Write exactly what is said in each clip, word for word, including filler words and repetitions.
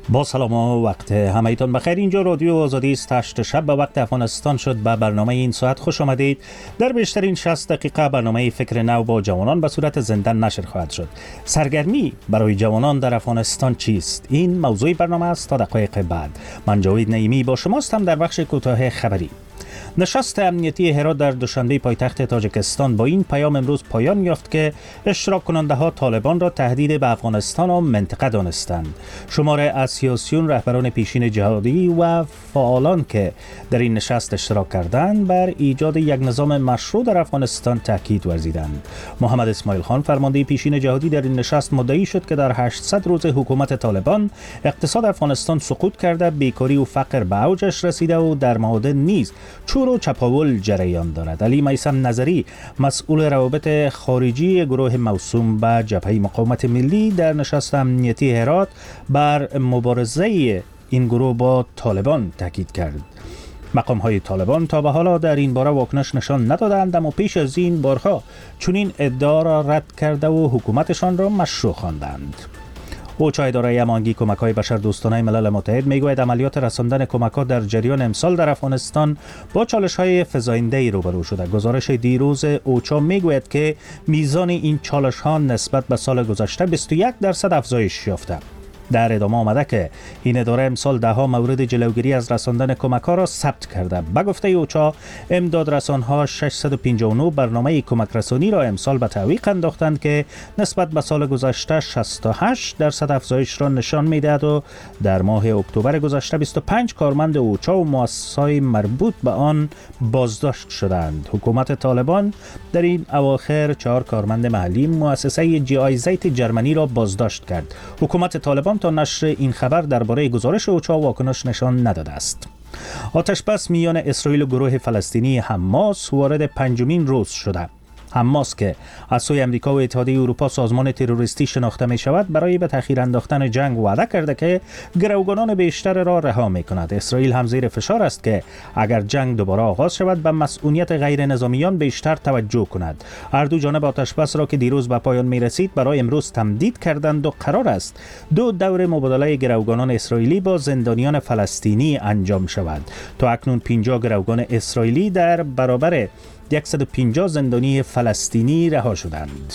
با سلام و وقت همه‌تان بخیر. اینجا رادیو آزادی است. هشت شب به وقت افغانستان شد. به برنامه این ساعت خوش آمدید. در بیشترین شصت دقیقه برنامه فکر نو با جوانان به صورت زنده نشر خواهد شد. سرگرمی برای جوانان در افغانستان چیست؟ این موضوع برنامه است. تا دقایق بعد من جاوید نعیمی با شماستم در بخش کوتاه خبری. نشست امنیتی هرات در دوشنبه پایتخت تاجیکستان با این پیام امروز پایان یافت که اشتراک کننده ها طالبان را تهدید به افغانستان و منطقه دانستند. شمار از سیاسیون، رهبران پیشین جهادی و فعالان که در این نشست اشتراک کردند بر ایجاد یک نظام مشروع در افغانستان تاکید ورزیدند. محمد اسماعیل خان فرمانده پیشین جهادی در این نشست مدعی شد که در هشتصد روز حکومت طالبان اقتصاد افغانستان سقوط کرده، بیکاری و فقر به اوجش رسیده و در معادن نیز چور و چپاول جریان دارد. علی میثم نظری مسئول روابط خارجی گروه موسوم به جبهه مقاومت ملی در نشست امنیتی هرات بر مبارزه این گروه با طالبان تاکید کرد. مقام های طالبان تا به حالا در این باره واکنش نشان ندادند، اما پیش از این بارها چنین ادعا را رد کرده و حکومتشان را مشروع خواندند. اوچا اداره امانگی کمک‌های بشردوستانه ملل متحد میگوید عملیات رساندن کمک‌ها در جریان امسال در افغانستان با چالش‌های فزاینده‌ای روبرو شده. گزارش دیروز اوچا میگوید که میزان این چالش‌ها نسبت به سال گذشته بیست و یک درصد افزایش یافته. در ادامه آمده که این اداره امسال ده ها مورد جلوگیری از رساندن کمک‌ها را ثبت کرده. به گفته اوچا امداد رسان‌ها ششصد و پنجاه و نه برنامه کمک رسانی را امسال به تعویق انداختند که نسبت به سال گذشته شصت و هشت درصد افزایش را نشان می‌دهد و در ماه اکتبر گذشته بیست و پنج کارمند اوچا و مؤسسات مربوط به آن بازداشت شدند. حکومت طالبان در این اواخر چهار کارمند محلی مؤسسه جی آی زیت جرمنی را بازداشت کرد. حکومت طالبان تا نشر این خبر درباره گزارش اوچا واکنش نشان نداده است. آتش بس میان اسرائیل و گروه فلسطینی حماس وارد پنجمین روز شده. حماس که از سوی امریکا و اتحادیه اروپا سازمان تروریستی شناخته می شود، برای به تأخیر انداختن جنگ وعده کرده که گروگانان بیشتر را رها می کند. اسرائیل هم زیر فشار است که اگر جنگ دوباره آغاز شود به مسئولیت غیر نظامیان بیشتر توجه کند. هر دو جانب آتش بس را که دیروز به پایان می رسید برای امروز تمدید کردند و قرار است دو دور مبادله گروگانان اسرائیلی با زندانیان فلسطینی انجام شود. تا اکنون پنجاه گروگان اسرائیلی در برابر صد و پنجاه زندانی فلسطینی رها شدند.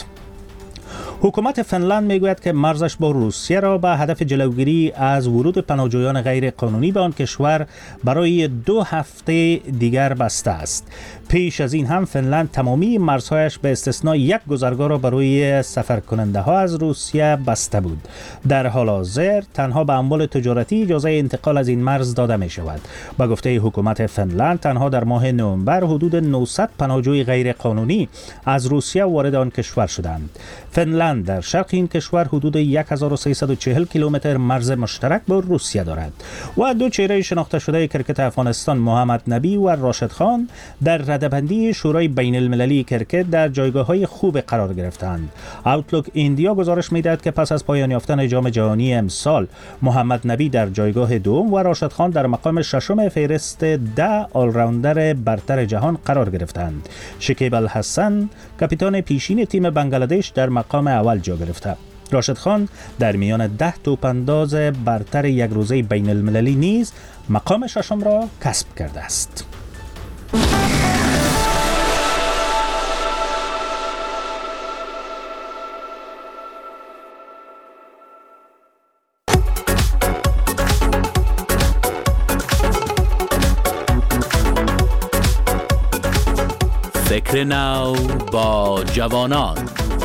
حکومت فنلند میگوید که مرزش با روسیه را به هدف جلوگیری از ورود پناهجویان غیر قانونی به آن کشور برای دو هفته دیگر بسته است. پیش از این هم فنلند تمامی مرزهایش به استثنای یک گذرگاه را برای سفر کننده ها از روسیه بسته بود. در حال حاضر تنها به اموال تجارتی اجازه انتقال از این مرز داده می شود. با گفته حکومت فنلند تنها در ماه نوامبر حدود نهصد پناهجوی غیر قانونی از روسیه وارد آن کشور شدند. فنلند در شرق این کشور حدود هزار و سیصد و چهل کیلومتر مرز مشترک با روسیه دارد. و دو چهره شناخته شده کرکت افغانستان محمد نبی و راشد خان در رده‌بندی شورای بین المللی کرکت در جایگاه‌های خوب قرار گرفتند. اوتلوک ایندیا گزارش می‌دهد که پس از پایان یافتن جام جهانی امسال محمد نبی در جایگاه دوم و راشد خان در مقام ششم فهرست ده آلراوندر برتر جهان قرار گرفتند. شکیب الحسن کاپیتان پیشین تیم بنگلادش در مقام اول جا گرفته. راشد خان در میان ده توپانداز برتر یک روزه بین المللی نیز مقام ششم را کسب کرده است. فکر نو با جوانان.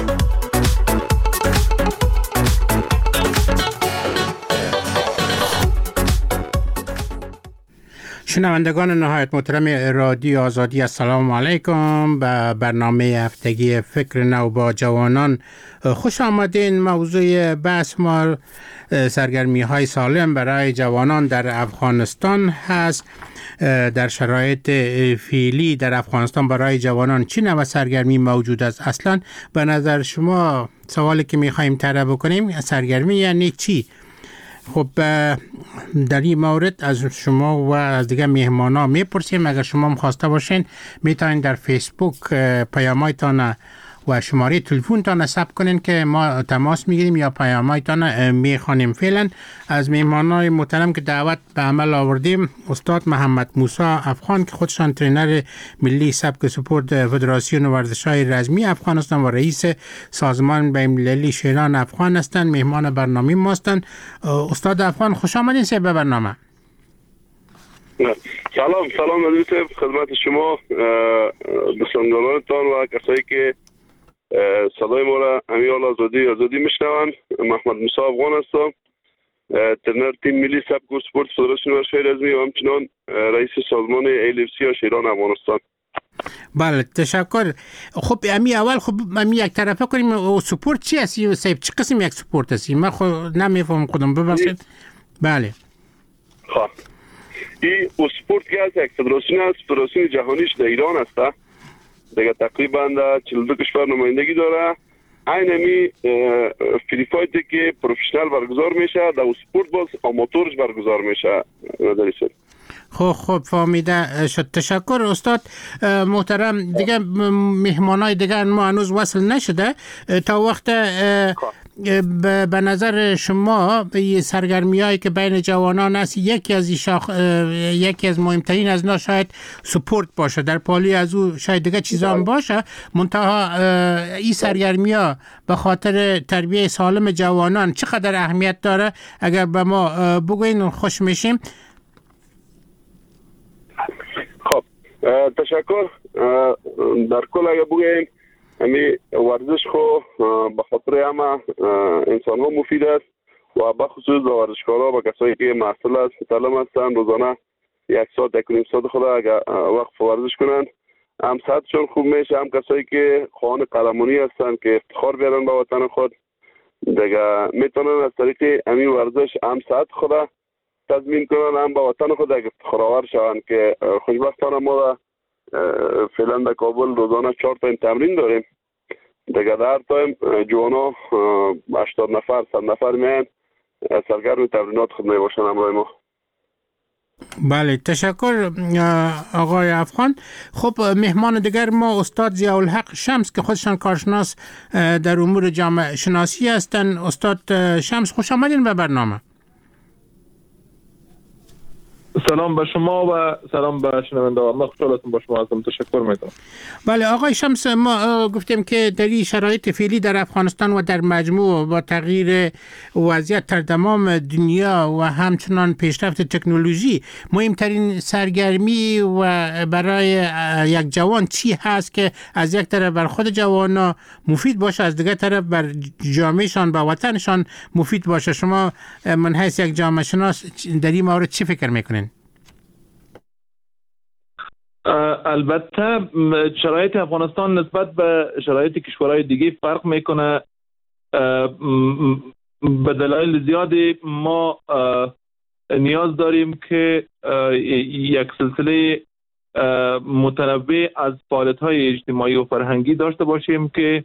شنوندگان نهایت محترم رادیو آزادی، السلام علیکم. به برنامه هفتگی فکر نو با جوانان خوش آمدین. موضوع بحث ما سرگرمی های سالم برای جوانان در افغانستان هست. در شرایط فعلی در افغانستان برای جوانان چی نوع سرگرمی موجود است؟ اصلا به نظر شما سوالی که میخوایم طرح بکنیم، سرگرمی یعنی چی؟ خب در این مورد از شما و از دیگه مهمانا میپرسیم. اگر شما خواسته باشین میتونین در فیسبوک پیامایتان و شماره تلفنتان ثبت کنین که ما تماس میگیریم یا پیامایتان میخوانیم. فعلا از مهمانای محترم که دعوت به عمل آوردیم استاد محمد موسی افغان که خودشان ترینر ملی سبک سپورت فدراسیون ورزش‌های رزمی افغانستان و رئیس سازمان بین‌المللی شیران افغان هستند، مهمان برنامه ما هستند. استاد افغان خوش آمدین سه به برنامه. سلام سلام عزیز خدمت شما بسندگانانتان و کسایی که صدای ما را امیال آزادی آزادی میشنوند. محمد موسی افغان هستم، ترینر تیم ملی سبک و سپورت فدراسیون ورزش‌های رزمی و همچنان رئیس سازمان ای اف سی یا شیران افغانستان. بله تشکر. خب امی اول خب امی یک طرفه کنیم سپورت چی هستی صاحب؟ چه قسم یک سپورت هستی؟ من خود نمیفهم خودم ببخشید. بله خب این سپورت که از یک فدراسیون است، فدراسیون جهانیش در ایران است دیگه، تقریبا در چهل و دو کشور نمایندگی داره. این همی فری فایتی که پروفشنال برگزار میشه در سپورت باز آماتورش برگزار میشه. نداری خب خب فهمیده شد. تشکر استاد محترم. دیگه مهمانای دیگه ما هنوز وصل نشده. تا وقت به نظر شما سرگرمی هایی که بین جوانان است یکی از شاخ... یکی از مهمترین از اینا شاید سپورت باشه، در پالی از او شاید دیگه چیزا هم باشه، منتها این سرگرمی ها به خاطر تربیت سالم جوانان چقدر اهمیت داره اگر به ما بگوین خوش میشیم. خب تشکر. در کل اگر بگویم امی ورزش خو به خاطر همه انسان ها مفید است و به خصوص ورزشکارا و کسایی که محصل است متعلم هستند روزانه یک ساعت یک نیم ساعت خود اگر وقت ورزش کنند هم صحتشون خوب میشه، هم کسایی که خواهان قهرمانی هستند که افتخار بیارن به وطن خود دیگه میتونن از طریق امی ورزش هم صحت خود تضمین کنن، هم به وطن خود افتخارآور شوند که خوشبختانه ما فعلا در کابل روزانه چهار تا تمرین داریم دیگه. در تایم جوانا هشتاد نفر صد نفر میان سرگرم تمرینات خود میباشن همراه ما. بله تشکر آقای افغان. خب مهمان دیگر ما استاد ضیاءالحق شمس که خودشان کارشناس در امور جامعه شناسی هستند. استاد شمس خوش آمدین به برنامه. سلام به شما و سلام به شنوندگان. من خوشحالم با شما هستم. تشکر میکنم. بله آقای شمس، ما گفتیم که در این شرایط فعلی در افغانستان و در مجموع با تغییر وضعیت در تمام دنیا و همچنان پیشرفت تکنولوژی مهمترین سرگرمی و برای یک جوان چی هست که از یک طرف بر خود جوانا مفید باشه، از دیگر طرف بر جامعهشان و وطنشان مفید باشه؟ شما من حیث یک جامعه شناس در این مورد چی فکر میکنین؟ البته شرایط افغانستان نسبت به شرایط کشورهای دیگه فرق میکنه. به دلایل زیادی ما نیاز داریم که یک سلسله متنوع از فعالیت‌های اجتماعی و فرهنگی داشته باشیم که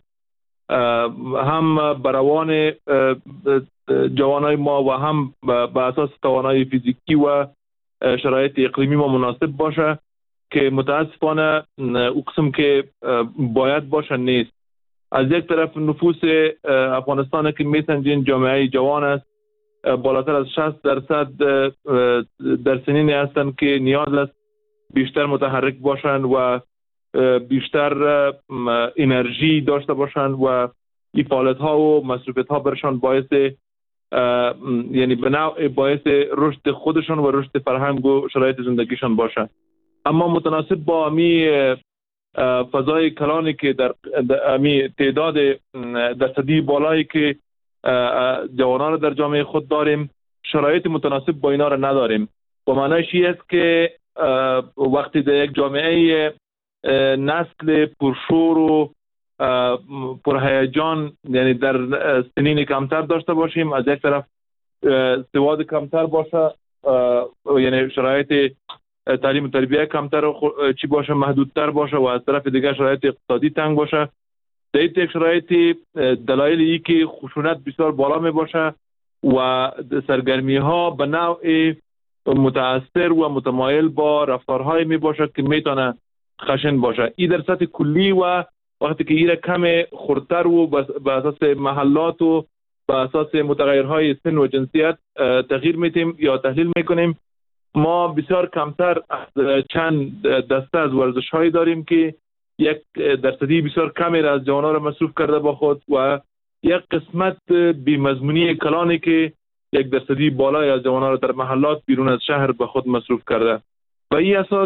هم بروان جوانای ما و هم به اساس توانایی فیزیکی و شرایط اقلیمی ما مناسب باشه، که متاسفانه او قسم که باید باشه نیست. از یک طرف نفوس افغانستان که میسنجین جامعه جوان است، بالاتر از شصت درصد در سنین هستند که نیاز است بیشتر متحرک باشند و بیشتر انرژی داشته باشند و این فعالیت ها و مصروفیت ها برشان باعث یعنی به نوع باعث رشد خودشان و رشد فرهنگ و شرایط زندگیشان باشه. اما متناسب با امی فضای کلانی که در امی تعداد درصدی بالایی که جوانان در جامعه خود داریم، شرایط متناسب با اینا را نداریم. با معنیش این است که وقتی در یک جامعه نسل پرشور و پرهیجان یعنی در سنین کمتر داشته باشیم، از یک طرف سواد کمتر باشه، یعنی شرایط تعلیم و تربیت کمتر چی باشه، محدودتر باشه، و از طرف دیگر شرایط اقتصادی تنگ باشه، در این یک شرایط دلایل ای که خشونت بسیار بالا می باشه و سرگرمی ها به نوع متاثر و متمایل با رفتارهای می باشه که میتونه خشن باشه. این در سطح کلی و وقتی که ایره کم خردتر و به اساس محلات و به اساس متغیرهای سن و جنسیت تغییر میتیم یا تحلیل میکنیم. ما بسیار کمتر از چند دسته از ورزش هایی داریم که یک درصدی بسیار کمی را از جوانان را مصروف کرده با خود و یک قسمت بی‌مضمونی کلانی که یک درصدی بالای از جوانان را در محلات بیرون از شهر به خود مصروف کرده. و این اساس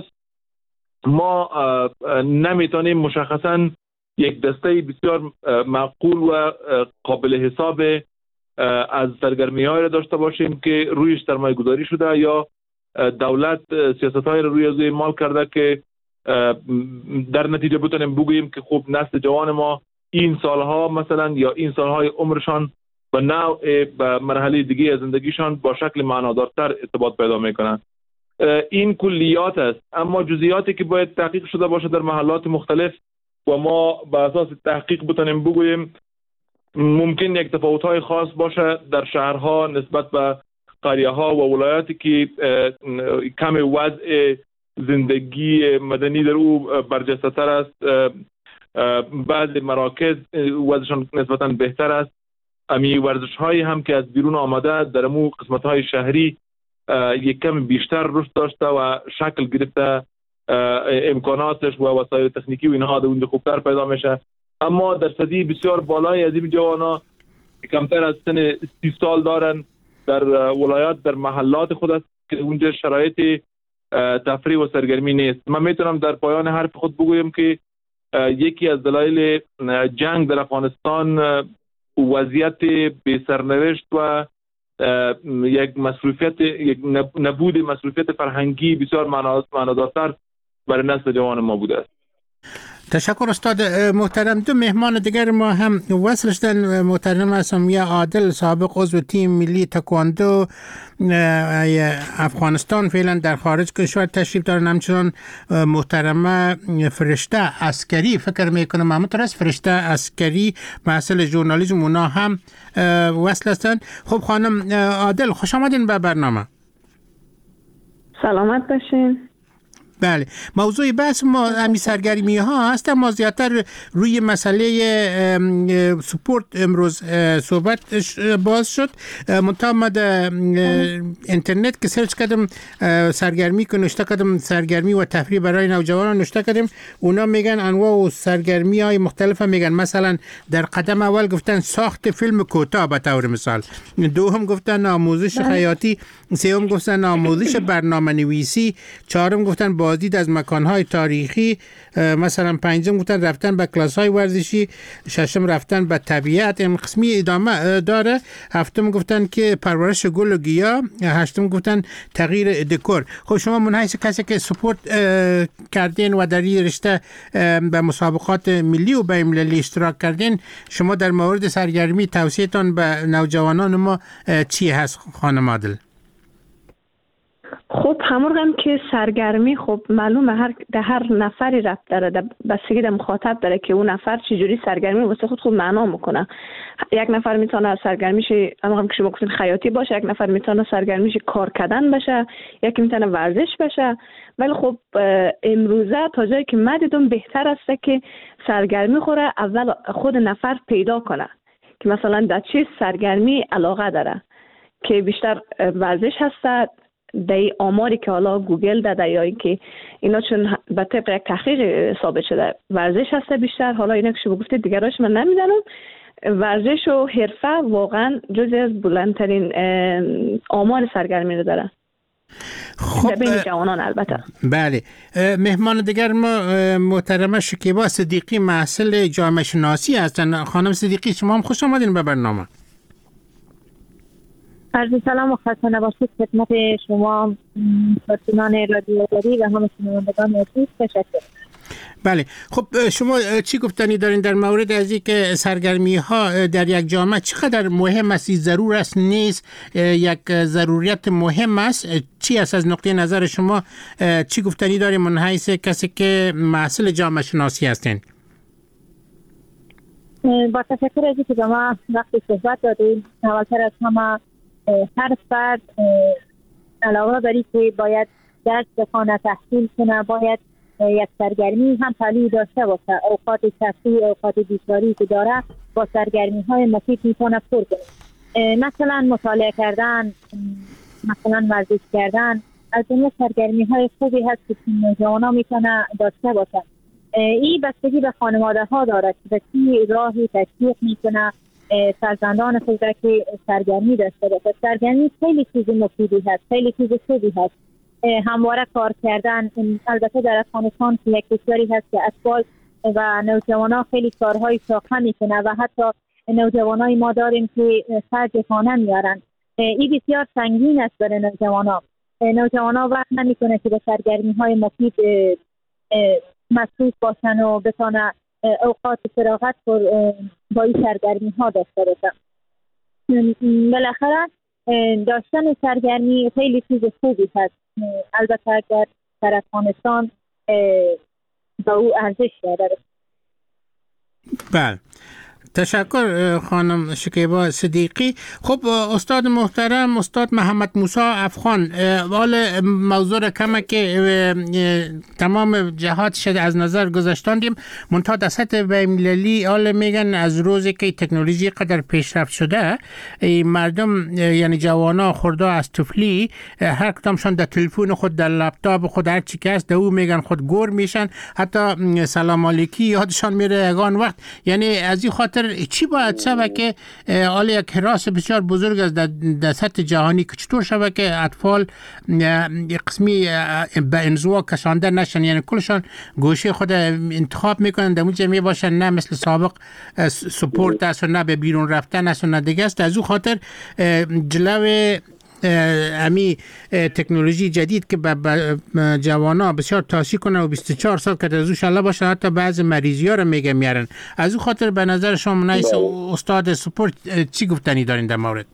ما نمیتونیم مشخصا یک دسته بسیار معقول و قابل حساب از سرگرمی های را داشته باشیم که رویش سرمایه گذاری شده یا دولت سیاست های را روی ازوی مال کرده که در نتیجه بتونیم بگوییم که خب نسل جوان ما این سالها مثلا یا این سالهای عمرشان به نوع به مرحله دیگه از زندگیشان با شکل معنادارتر ارتباط پیدا میکنن. این کلیات است، اما جزئیاتی که باید تحقیق شده باشه در محلات مختلف و ما به اساس تحقیق بتونیم بگوییم ممکن یک تفاوت‌های خاص باشه در شهرها نسبت به قریه‌ها و ولایاتی که کم وضع زندگی مدنی در او برجسته‌تر است. بعضی مراکز وضعشان نسبتاً بهتر است. امی ورزش‌هایی هم که از بیرون آمده در مو قسمت‌های شهری یک کم بیشتر رشد داشته و شکل گرفته، امکاناتش و وسایل تکنیکی و اینها در اون خوبتر پیدا میشه. اما درصدی بسیار بالای از این جوانا کمتر از سن سی سال دارن در ولایات در محلات خود است که اونجا شرایط تفریح و سرگرمی نیست. من میتونم در پایان حرف خود بگویم که یکی از دلایل جنگ در افغانستان وضعیت بی سرنوشت و یک مسئولیت یک نبود مسئولیت فرهنگی بسیار معنادارتر برای نسل جوان ما بوده است. تشکر استاد محترم. دو مهمان دیگر ما هم وصل شدن. محترم سمیه عادل سابق عضو تیم ملی تکواندو افغانستان فعلا در خارج کشور تشریف دارن، همچنان محترمه فرشته عسکری فکر میکنم همونطور است، فرشته عسکری محصل ژورنالیسم اونا هم وصل هستن. خب خانم عادل خوش آمدین به برنامه. سلامت باشین. بله، موضوع بحث ما همین سرگرمی ها هست. ما زیادتر روی مسئله سپورت امروز صحبت باز شد. منتها ما در اینترنت که سرچ کردم سرگرمی که نشته کردم سرگرمی و تفریح برای نوجوانان نشته کردم، اونا میگن انواع و سرگرمی های مختلف میگن. مثلا در قدم اول گفتن ساخت فیلم کوتاه به طور مثال، دوم گفتن آموزش خیاطی، سوم گفتن آموزش برنامه نویسی، چهارم گفتن بازدید از مکانهای تاریخی، مثلا پنجم گفتن رفتن به کلاس‌های ورزشی، ششم رفتن به طبیعت، این قسمی ادامه داره، هفتم گفتن که پرورش گل و گیاه، هشتم گفتن تغییر دکور. خب شما منحیث کسی که سپورت کردین و در این رشته به مسابقات ملی و بین‌المللی اشتراک کردین، شما در مورد سرگرمی توصیه‌تان به نوجوانان ما چی هست خانم عادل؟ خب همون که سرگرمی خب معلومه هر ده هر نفری رفت داره، بستگی در مخاطب داره که اون نفر چجوری سرگرمی واسه خود خود معنا میکنه. یک نفر میتونه سرگرمیش همون که شما گفتین خیاطی باشه، یک نفر میتونه سرگرمیش کار کردن باشه، یکی میتونه ورزش باشه. ولی خب امروزه تا جایی که من دیدم بهتر است که سرگرمی خوره اول خود نفر پیدا کنه که مثلا در چه سرگرمی علاقه داره، که بیشتر ورزش هست. در آماری که حالا گوگل داده یا اینکه اینا چون به طبق یک تحقیق ثابت شده ورزش هست بیشتر، حالا اینا که شما گفتید دیگراش من نمیدونم، ورزش و حرفه واقعا جزئی از بلندترین آمار سرگرمی رو داره. خب بین جوانان البته. بله، مهمان دیگر ما محترمه شکیبا صدیقی محصل جامعه شناسی هستن. خانم صدیقی شما هم خوش آمدین به برنامه. عرض سلام و خسته نباشید خدمت شما کارشناسان رادیو دری و همه شنوندگان عزیز. تشکر. بله، خب شما چی گفتنی دارین در مورد از اینکه سرگرمی ها در یک جامعه چقدر مهم است؟ ضرور است نیست یک ضروریت مهم است؟ چی است از نقطه نظر شما؟ چی گفتنی دارین من حیث کسی که محصل جامعه شناسی هستین؟ با تشکر از اینکه به ما وقت صحبت دادین. اولتر از همه هر فرد علاوه بر اینکه باید درس بخونه تحصیل کنه، باید یک سرگرمی هم تعلیق داشته باشه، اوقات تفریح، اوقات بیکاری که داره با سرگرمی های مفید میتونه پر کنه. مثلا مطالعه کردن، مثلا ورزش کردن از این سرگرمی های خوبی هست که نوجوانا میتونه داشته باشه. این بستگی به خانواده ها داره که به چی راهی تشویق میکنه فرزندان خود را که سرگرمی داشته باشه. سرگرمی خیلی چیز مفیدی هست، خیلی چیز خوبی هست. همواره کار کردن، البته در افغانستان که یک کشوری هست که اطفال و نوجوانا خیلی کارهای شاقه میکنه و حتی نوجوانای ما داریم که خرج خانه میارن. این بسیار سنگین است برای نوجوانا. نوجوانا وقت نمیکنه که به سرگرمی های مفید مصروف باشن و بتانه اوقات فراغت با این سرگرمی ها داشته باشه. بالاخره داشتن سرگرمی خیلی چیز خوبی هست. البته اگر در افغانستان با او ارزش داره. بله، تشکر خانم شکیبا صدیقی. خب استاد محترم، استاد محمد موسی افغان، حال موضوع کمه که تمام جهات شد از نظر گذاشتاندیم، منتها در سطح بین‌المللی حال میگن از روزی که تکنولوژی قدر پیشرفت شده مردم یعنی جوانا خورده از طفلی هر کدامشان در تلفن خود، در لپتاپ خود، هر چی که است در او میگن خود گور میشن، حتی سلام علیکی یادشان میره یگان وقت. یعنی از این خاطر چی باید شود که حالا یک حراس بسیار بزرگ است در, در سطح جهانی که چطور شود که اطفال قسمی به انزوا کشانده نشن، یعنی کلشان گوشه خود انتخاب میکنن در اونجا می باشن، نه مثل سابق سپورت است و نه به بیرون رفتن است و نه دیگه است. از اون خاطر جلوه امی تکنولوژی جدید که به جوانا بسیار تاثیر کنه و بیست و چهار سال که از اوش الله باشه، حتی بعض مریضی ها رو میگه میارن. از اون خاطر به نظر شما نیست استاد سپورت چی گفتنی دارین در مورد؟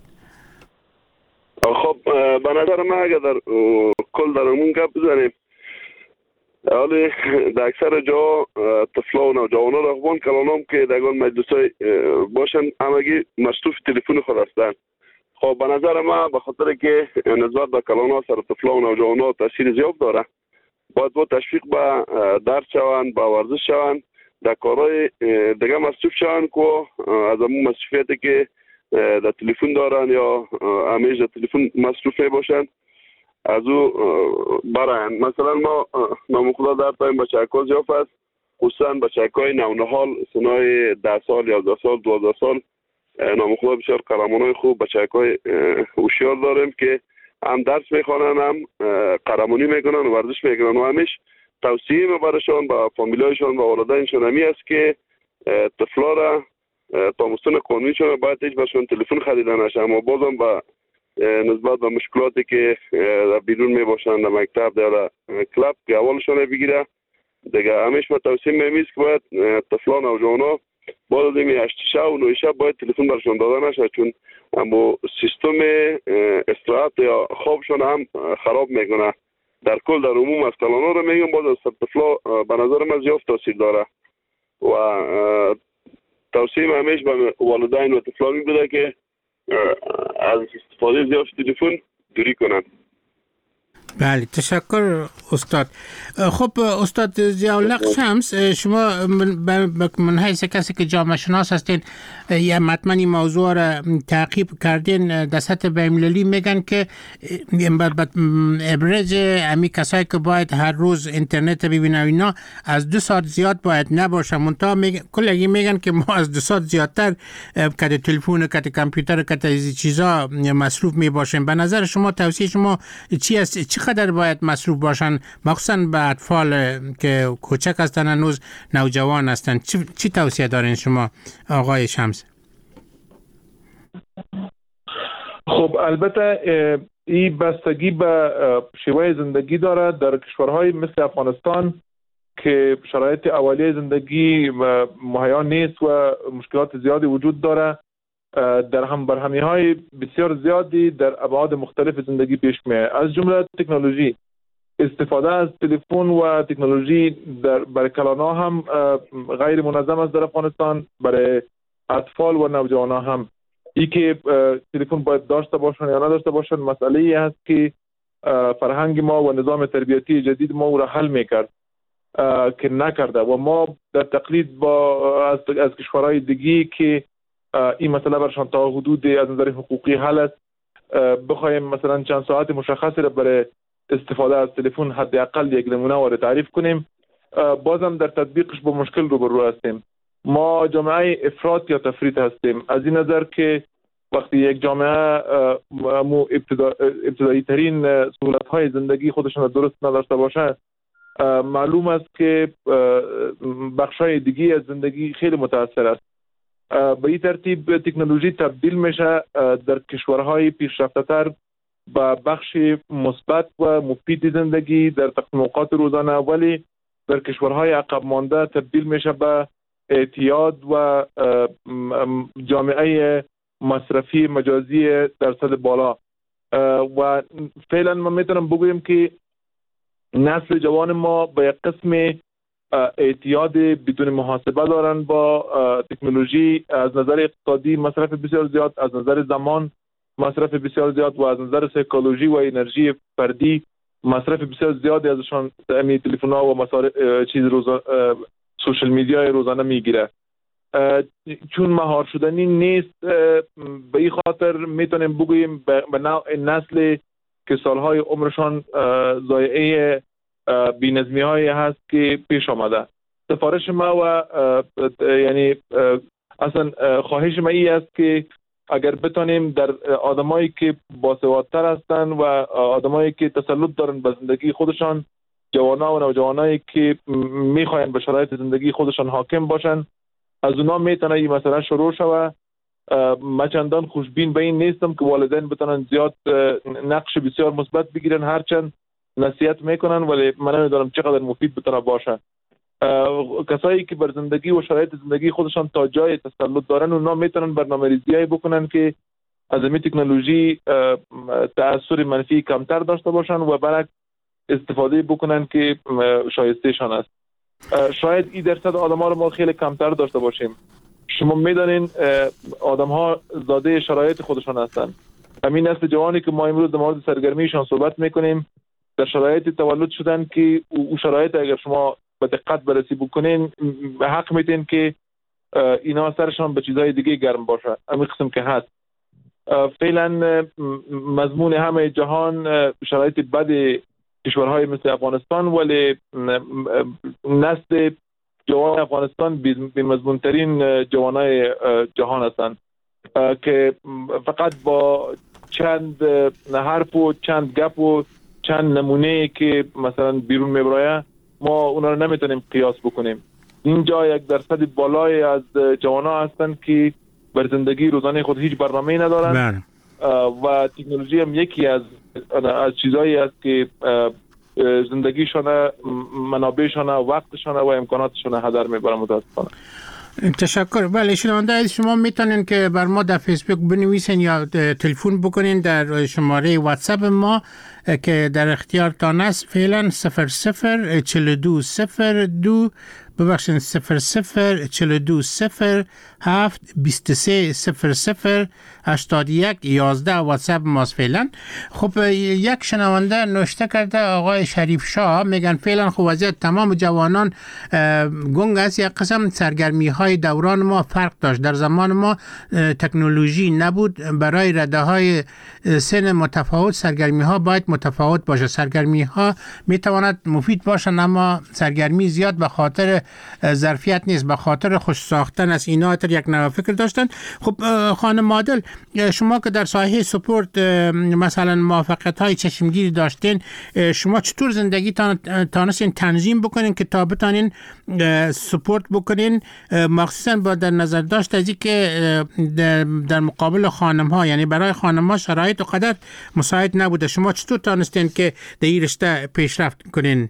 خب به نظر من اگر در کل در امون گپ بزنیم، حالی در اکثر جا طفلا و نوجوانا را اخوان کلانام که در اون مجلس باشن همگی مصروف تلفن خود هستند. خب به نظر ما به خاطر که نسبت به کلانا سر طفلا و نوجوانا تاثیر زیاد داره، باید با تشویق به درس شوند، به ورزش شوند، در کارهای دیگه مصروف شوند که از همون مصروفیتی که در تلفن دارن یا همیشه در تلفن مصروف باشند از او برن. مثلا ما نام خدا در تایم بچه‌ها زیاد است، خصوصا بچه‌های نونهال سنای ده سال، یازده سال، دوازده سال، نام خدا بسیار قهرمانای خوب بچه‌های هوشیار داریم که هم درس میخوانن، هم قهرمانی میکنن و ورزش میکنن و همیش توصیه برایشان با فامیلایشان و والدینشان همی است که طفلا را تا مستند قانونیشان باید هیچ برشان تلفن خریدن نشه، اما بازم با نسبت به مشکلاتی که در بیرون میباشن در مکتب در کلاب که اولشان بگیره دیگه، همیش ما توصیه میمیست که باید طفلا نوجوانا بعد از این هشت شب و نه شب باید تلفن برشان داده نشه، چون اما سیستم استراحت یا خوابشان هم خراب میکنه. در کل در عموم از کلانا رو میگم باز از طفلا به نظر من زیاد تاثیر داره و توصیه همیشه به والدین و طفلا می بوده که از استفاده زیاد تلفن دوری کنند. بله، تشکر استاد. خب استاد ضیاءالحق شمس، شما من حیث کسی که جامعه شناس هستین یا مطمئنی موضوع را تعقیب کردین، در سطح بین‌المللی میگن که ابرز امی کسایی که باید هر روز اینترنت ببینن اینا از دو ساعت زیاد باید نباشه، منتها کلگی میگن که ما از دو ساعت زیادتر کد تلفن، کد کامپیوتر، کد از چیزا مصروف میباشیم. به نظر شما توصیه شما چی است؟ چقدر باید مصروف باشن، مخصوصا به اطفال که کوچک هستن هنوز نوجوان هستن؟ چی, چی توصیه دارین شما آقای شمس؟ خب البته این بستگی به شیوه زندگی داره. در کشورهای مثل افغانستان که شرایط اولیه زندگی مهیا نیست و مشکلات زیادی وجود داره، در هم برهمی های بسیار زیادی در ابعاد مختلف زندگی پیش میاد، از جمله تکنولوژی. استفاده از تلفن و تکنولوژی در برای کلانا هم غیر منظم است در افغانستان، برای اطفال و نوجوانا هم. ای که تلفن باید داشته باشن یا نداشته باشن مسئله ای است که فرهنگ ما و نظام تربیتی جدید ما او را حل میکرد. که نکرده و ما در تقلید با از, از کشورهای دیگه که این مسئله برشان تا حدود از نظر حقوقی حل است بخوایم مثلا چند ساعت مشخصی را برای استفاده از تلفن حداقل یک نمونه وارد تعریف کنیم، بازم در تطبیقش با مشکل روبرو هستیم. ما جامعه افراط یا تفریط هستیم، از این نظر که وقتی یک جامعه مو ابتدا، ابتدایی ترین سهولت های زندگی خودشون درست نداشته باشه، معلوم است که بخشای دیگی از زندگی خیلی متاثر است. به این ترتیب تکنولوژی تبدیل میشه در کشورهای پیشرفته تر به بخش مثبت و مفید زندگی در تقسیمات روزانه، ولی در کشورهای عقب مانده تبدیل میشه به اعتیاد و جامعه مصرفی مجازی درصد بالا. و فعلا ما میتونم بگویم که نسل جوان ما به یک قسم اعتیاد بدون محاسبه دارن با تکنولوژی، از نظر اقتصادی مصرف بسیار زیاد، از نظر زمان مصرف بسیار زیاد و از نظر سایکولوژی و انرژی فردی مصرف بسیار زیادی ازشان امی تلفن ها و مصارف چیز روزانه سوشل میدیا روزانه میگیره. چون مهار شدنی نیست، به این خاطر میتونیم بگوییم به نوع نسل که سالهای عمرشان ضایعه بی‌نظمی هایی هست که پیش آمده. سفارش ما و یعنی اصلا خواهش ما ای است که اگر بتانیم در آدمایی که باسوادتر هستن و آدمایی که تسلط دارن به زندگی خودشان، جوانا و نوجوانایی که میخواین به شرایط زندگی خودشان حاکم باشن، از اونا میتونه این مسئله شروع شوه. من چندان خوشبین به این نیستم که والدین بتونن زیاد نقش بسیار مثبت بگیرن، هرچند نصیحت میکنن، ولی من نمیدونم چقدر مفید بتونه باشه. کسایی که بر زندگی و شرایط زندگی خودشان تا جای تسلط دارن، اونا میتونن برنامه‌ریزیایی بکنن که از این تکنولوژی تأثیر منفی کمتر داشته باشن و برعکس استفاده بکنن که شایستهشان است. شاید این درصد آدم‌ها رو ما خیلی کمتر داشته باشیم. شما میدانین آدم‌ها زاده شرایط خودشان هستن. همین نسل جوانی که ما امروز در مورد سرگرمیشان صحبت میکنیم در شرایط تولد شدن که او شرایط اگر شما به دقت بررسی بکنین حق میتین که اینا سرشان به چیزهای دیگه گرم باشه. همین قسم که هست. فعلا مضمون همه جهان شرایط بد کشورهای مثل افغانستان، ولی نسل جوان افغانستان بی‌مضمون ترین جوانای جهان هستند که فقط با چند حرف و چند گپ و چند نمونه که مثلا بیرون میبرایه ما اونا رو نمیتونیم قیاس بکنیم. اینجا یک درصد بالای از جوانا هستند که بر زندگی روزانه خود هیچ برنامه‌ای ندارن و تکنولوژی هم یکی از از چیزایی است که زندگیشان، منابعشان، وقتشان و امکاناتشان هدر میبره. متاسفانه. تشکر. بله، شنونده از شما میتونین که بر ما در فیسبوک بنویسین یا تلفن بکنین در شماره واتساپ ما که در اختیارتان است. فعلا صفر صفر چهل و دو صفر دو ببخشید صفر صفر چهل و دو صفر هفت بیست و سه صفر صفر هشتاد و یک یازده واتساپ ماست فعلا. خب یک شنونده نوشته کرده، آقای شریف شاه میگن فعلا خب وضعیت تمام جوانان گنگ است. یک قسم سرگرمی های دوران ما فرق داشت. در زمان ما تکنولوژی نبود. برای رده های سن متفاوت سرگرمی ها باید متفاوت باشه. سرگرمی ها میتواند مفید باشن، اما سرگرمی زیاد به خاطر ظرفیت نیست، به خاطر خوش ساختن از اینا تر یک نوع فکر داشتن. خب خانم عادل، شما که در ساحه سپورت مثلا موفقیت های چشمگیری داشتین، شما چطور زندگی تانستین تنظیم بکنین که تا بتانین سپورت بکنین، مخصوصا با در نظر داشت از اینکه در مقابل خانم ها، یعنی برای خانم ها شرایط و قدر مساعد نبوده، شما چطور تانستین که در این رشته پیشرفت کنین؟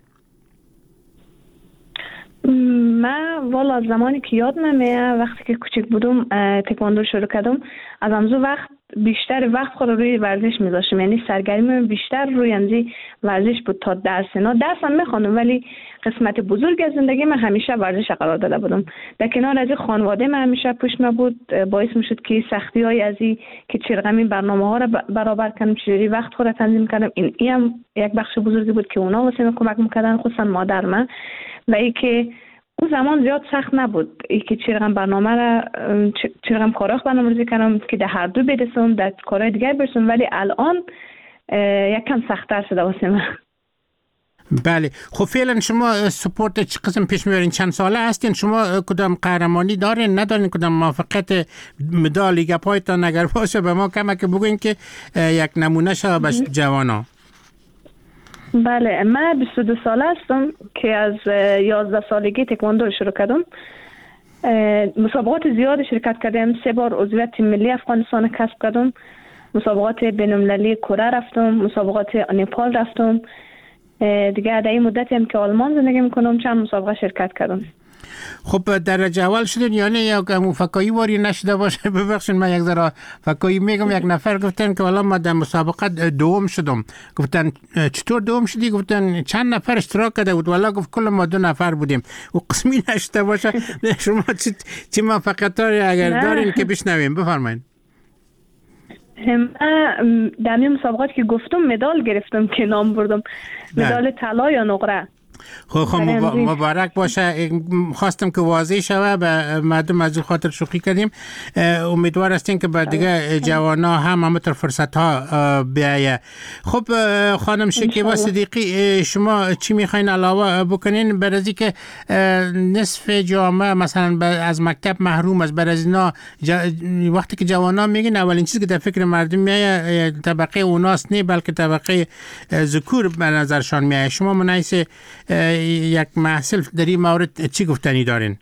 من والا زمانی که یاد نمیه، وقتی که کوچک بودم تکواندو شروع کردم، از همزو وقت بیشتر وقت خود روی ورزش میذاشتم، یعنی سرگرمی بیشتر روی انزی ورزش بود تا درس. نه درس هم میخوانم ولی قسمت بزرگ از زندگی من همیشه ورزش قرار داده بودم. در کنار از این خانواده من همیشه پشت من بود، باعث میشد که سختی های از این که چرغمی برنامه ها را برابر کنم، چجوری وقت خود را تنظیم کردم. این ای هم یک بخش بزرگی بود که اونا واسه من کمک میکردن، خصوصا مادر من. و ای که اون زمان زیاد سخت نبود ای که چرغم برنامه را چرغم کاراخ برنامه‌ریزی کنم که در هر دو برسم، در کارهای دیگر برسم، ولی الان یک کم سخت‌تر شده واسه من. بله. خب فعلا شما سپورت چه قسم پیش میبرین؟ چند ساله هستین؟ شما کدام قهرمانی دارین؟ ندارین؟ کدام موفقیت مدال گپایتان اگر باشه به ما کمک بگوین که یک نمونه شه به جوانا. بله، من بیست و دو ساله هستم که از یازده سالگی تکواندو شروع کردم. مسابقات زیاد شرکت کردم، سه بار عضویت تیم ملی افغانستان کسب کردم، مسابقات بین‌المللی کره رفتم، مسابقات نپال رفتم. دیگه در این مدتی هم که آلمان زندگی میکنم چند مسابقه شرکت کردم. خب درجه اول شدین یعنی یک فکایی واری نشده باشه؟ ببخشید من یک ذره فکایی میگم. یک نفر گفتن که والا ما در مسابقه دوم شدم. گفتن چطور دوم شدی؟ گفتن چند نفر اشتراک کرده بود؟ والا گفت کل ما دو نفر بودیم. و قسمی نشده باشه. شما چی موفقیت اگر دارین که بشنویم بفرمایید. من در این مسابقات که گفتم مدال گرفتم که نام بردم، مدال طلا یا نقره. خب خب مبارک باشه. خواستم که واضح شوه به مردم از خاطر شوخی کردیم. امیدوار هستیم که بعد دیگه جوانا هم همونطور فرصت ها بیایه. خب خانم شکیبا صدیقی، شما چی میخواین علاوه بکنین؟ برازی که نصف جامعه مثلا از مکتب محروم است، برازی نا وقتی که جوانا میگین اولین چیزی که در فکر مردم میایه طبقه اوناست نه بلکه طبقه ذکور به نظرشان میایه. شما منایس یک محصول در این مورد چی گفتنی دارین؟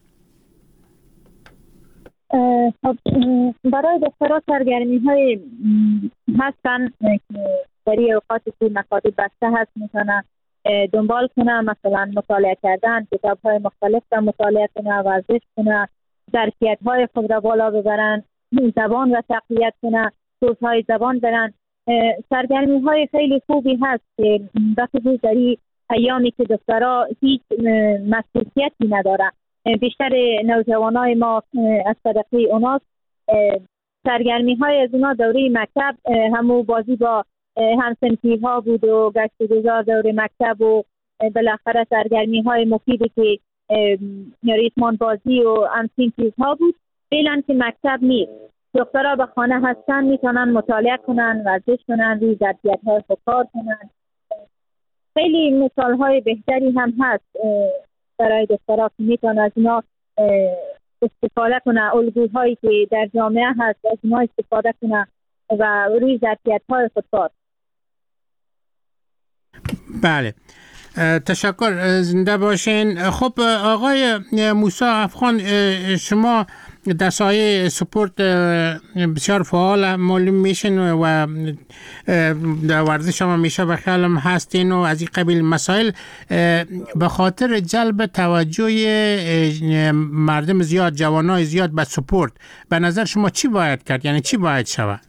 برای دخترها سرگرمی های هستن که در این اوقاتی که مکاتب بسته هست میتونن دنبال کنه، مثلا مطالعه کردن، کتاب های مختلف را مطالعه کنه، ورزش کنه، ظرفیت های خود را بالا ببرن، زبان را تقویت کنه، کورس های زبان برن. سرگرمی های خیلی خوبی هست که وقتی در این ایامی که دخترها هیچ مسئولیتی نداره، بیشتر نوجوانای ما از طرفی اوناست، سرگرمی های از اونا دوره مکتب همو بازی با همسنفی ها بود و گشت گذار دوره مکتب و بالاخره سرگرمی های مفیدی که ریتمان بازی و همسین چیز ها بود. فعلا که مکتب نیست، دخترها به خانه هستن، میتونن مطالعه کنن، ورزش کنن، روی ظرفیت های خود کار کنن. خیلی مثال های بهتری هم هست برای دخترها که میتونن از اینا استفاده کنه، الگوهایی که در جامعه هست از اینا استفاده کنه و روی ظرفیت های خود کار. بله، تشکر، زنده باشین. خب آقای موسی افغان، شما در سایه سپورت بسیار فعال معلوم میشین و در ورزش هم میشه به خیالم هستین و از این قبیل مسائل. به خاطر جلب توجه مردم زیاد، جوانای زیاد به سپورت، به نظر شما چی باید کرد؟ یعنی چی باید شود؟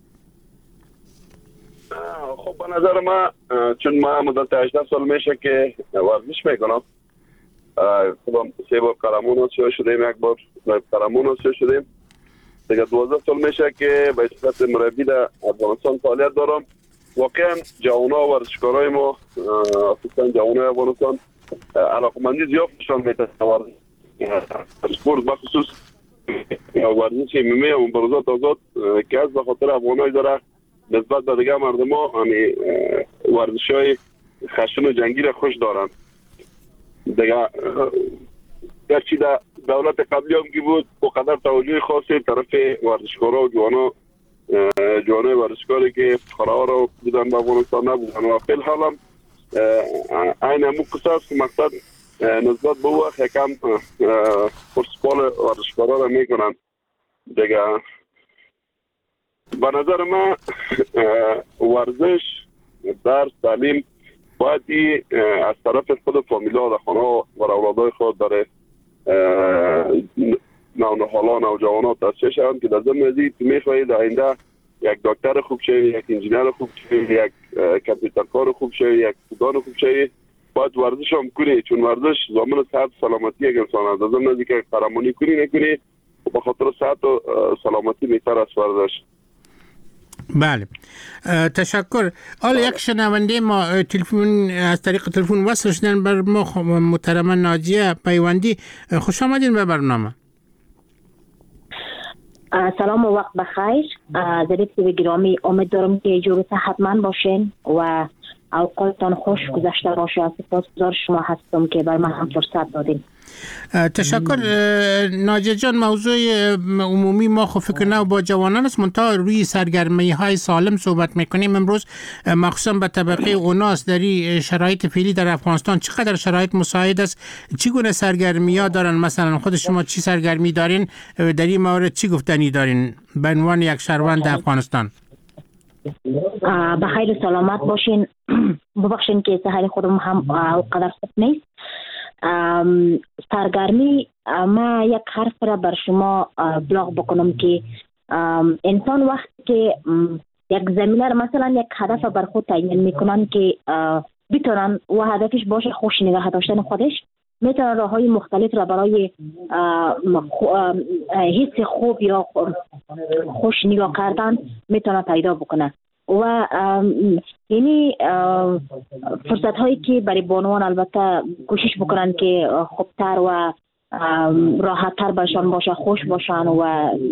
خب به نظر ما، چون ما مدت هجده سال میشه که ورزش میکنم، خودم سه بار قهرمان آسیا شدیم، یک بار قهرمان آسیا شدیم، دیگه دوازده سال میشه که به صورت مربی در افغانستان فعالیت دارم. واقعا جوانان و ورزشکارای ما، خصوصا جوانای افغانستان، علاقمندی زیاد نشان میدن سپورت، بخصوص ورزش عمومی و مبارزات آزاد که از به خاطر افغانای داره نسبت به دیگه مردم ها همی ورزش‌های خشن و جنگی را خوش دارن. دیگه گرچه در دولت قبلی هم که بود با قدر توجه خاصی طرف ورزشکارا و جوانا جوانای ورزشکاری که فقرها را بودن به افغانستان نبودن و فی الحال هم این همون قصه است که مقصد نسبت به وقت یکم پرسپال ورزشکارا را میکنن. دیگه به نظر من ورزش، درس، تعلیم باید از طرف خود فامیلا و خانه و اولادای خود برای نونهالان و جوانات تأسیس شوند که در ضمن ازی میخواهید آینده یک دکتر خوب شوی، یک انجینر خوب شوی، یک کامپیوترکار خوب شوی، یک سودان خوب شوی، باید ورزش هم کنی، چون ورزش ضامن صحت سلامتی یک انسان است. از اون نزدیک فرامونی کنی نکنی به خاطر صحت و سلامتی بهتر است ورزش. بله تشکر. حالا یک شنونده ما تلفن از طریق تلفن وصل شدن بر ما محترمه ناجیه پیوندی. خوش آمدین به برنامه. سلام و وقت بخیر. ضریب گرامی، امید دارم که جور صحتمند باشین و اوقاتتان خوش گذشته باشه. سپاسگزار شما هستم که بر من هم فرصت دادین. تشکر ناجیه جان. موضوع عمومی ما خب فکر نو با جوانان است، منتها روی سرگرمی های سالم صحبت میکنیم امروز، مخصوصا به طبقه اوناس. در شرایط فعلی در افغانستان چقدر شرایط مساعد است؟ چگونه سرگرمی ها دارن؟ مثلا خود شما چی سرگرمی دارین؟ در این مورد چی گفتنی دارین به عنوان یک شهروند افغانستان؟ بخیر و سلامت باشین. ببخشین که صحت خودم هم قدر خوب نیست. سرگرمی، ما یک حرف را بر شما بلاغ بکنم که انسان وقتی که یک زمینه را مثلا یک هدف بر خود تعیین میکنن که بتونن و هدفش باشه خوش نگاه داشتن خودش، میتونن راه های مختلف را برای حس خوب یا خوش نگاه کردن میتونن پیدا بکنن و یعنی فرصت هایی که برای بانوان البته کوشش بکنن که خوبتر و راحت تر برشان باشه، خوش باشن و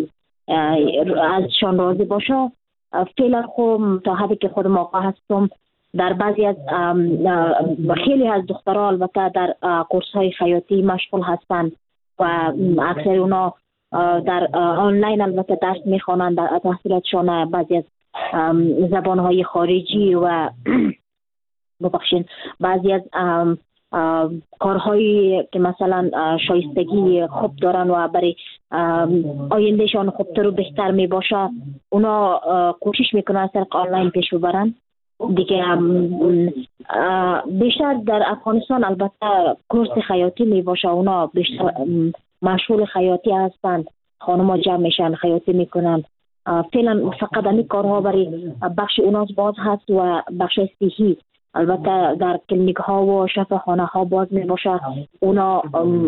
ازشان راضی باشه. فعلا خب تا حدی که خودم آقا هستم در بعضی از خیلی از دخترها البته در کورس های خیاطی مشغول هستند و اکثر اونا در آنلاین البته درس میخوانند در تحصیلاتشان بعضی از زبانهای خارجی و ببخشید بعضی از کارهایی که مثلا شایستگی خوب دارن و برای آیندهشان خوبتر و بهتر می باشه اونا کوشش میکنن از طریق آنلاین پیش ببرن دیگه. بیشتر در افغانستان البته کورس خیاطی می باشه، اونا بیشتر مشغول خیاطی هستند، خانم‌ها جمع میشن خیاطی میکنن. فعلا فقط این کارها برای بخش اوناس باز هست و بخش صحی البته در کلینیک ها و شفاخانه ها باز می باشه. اونا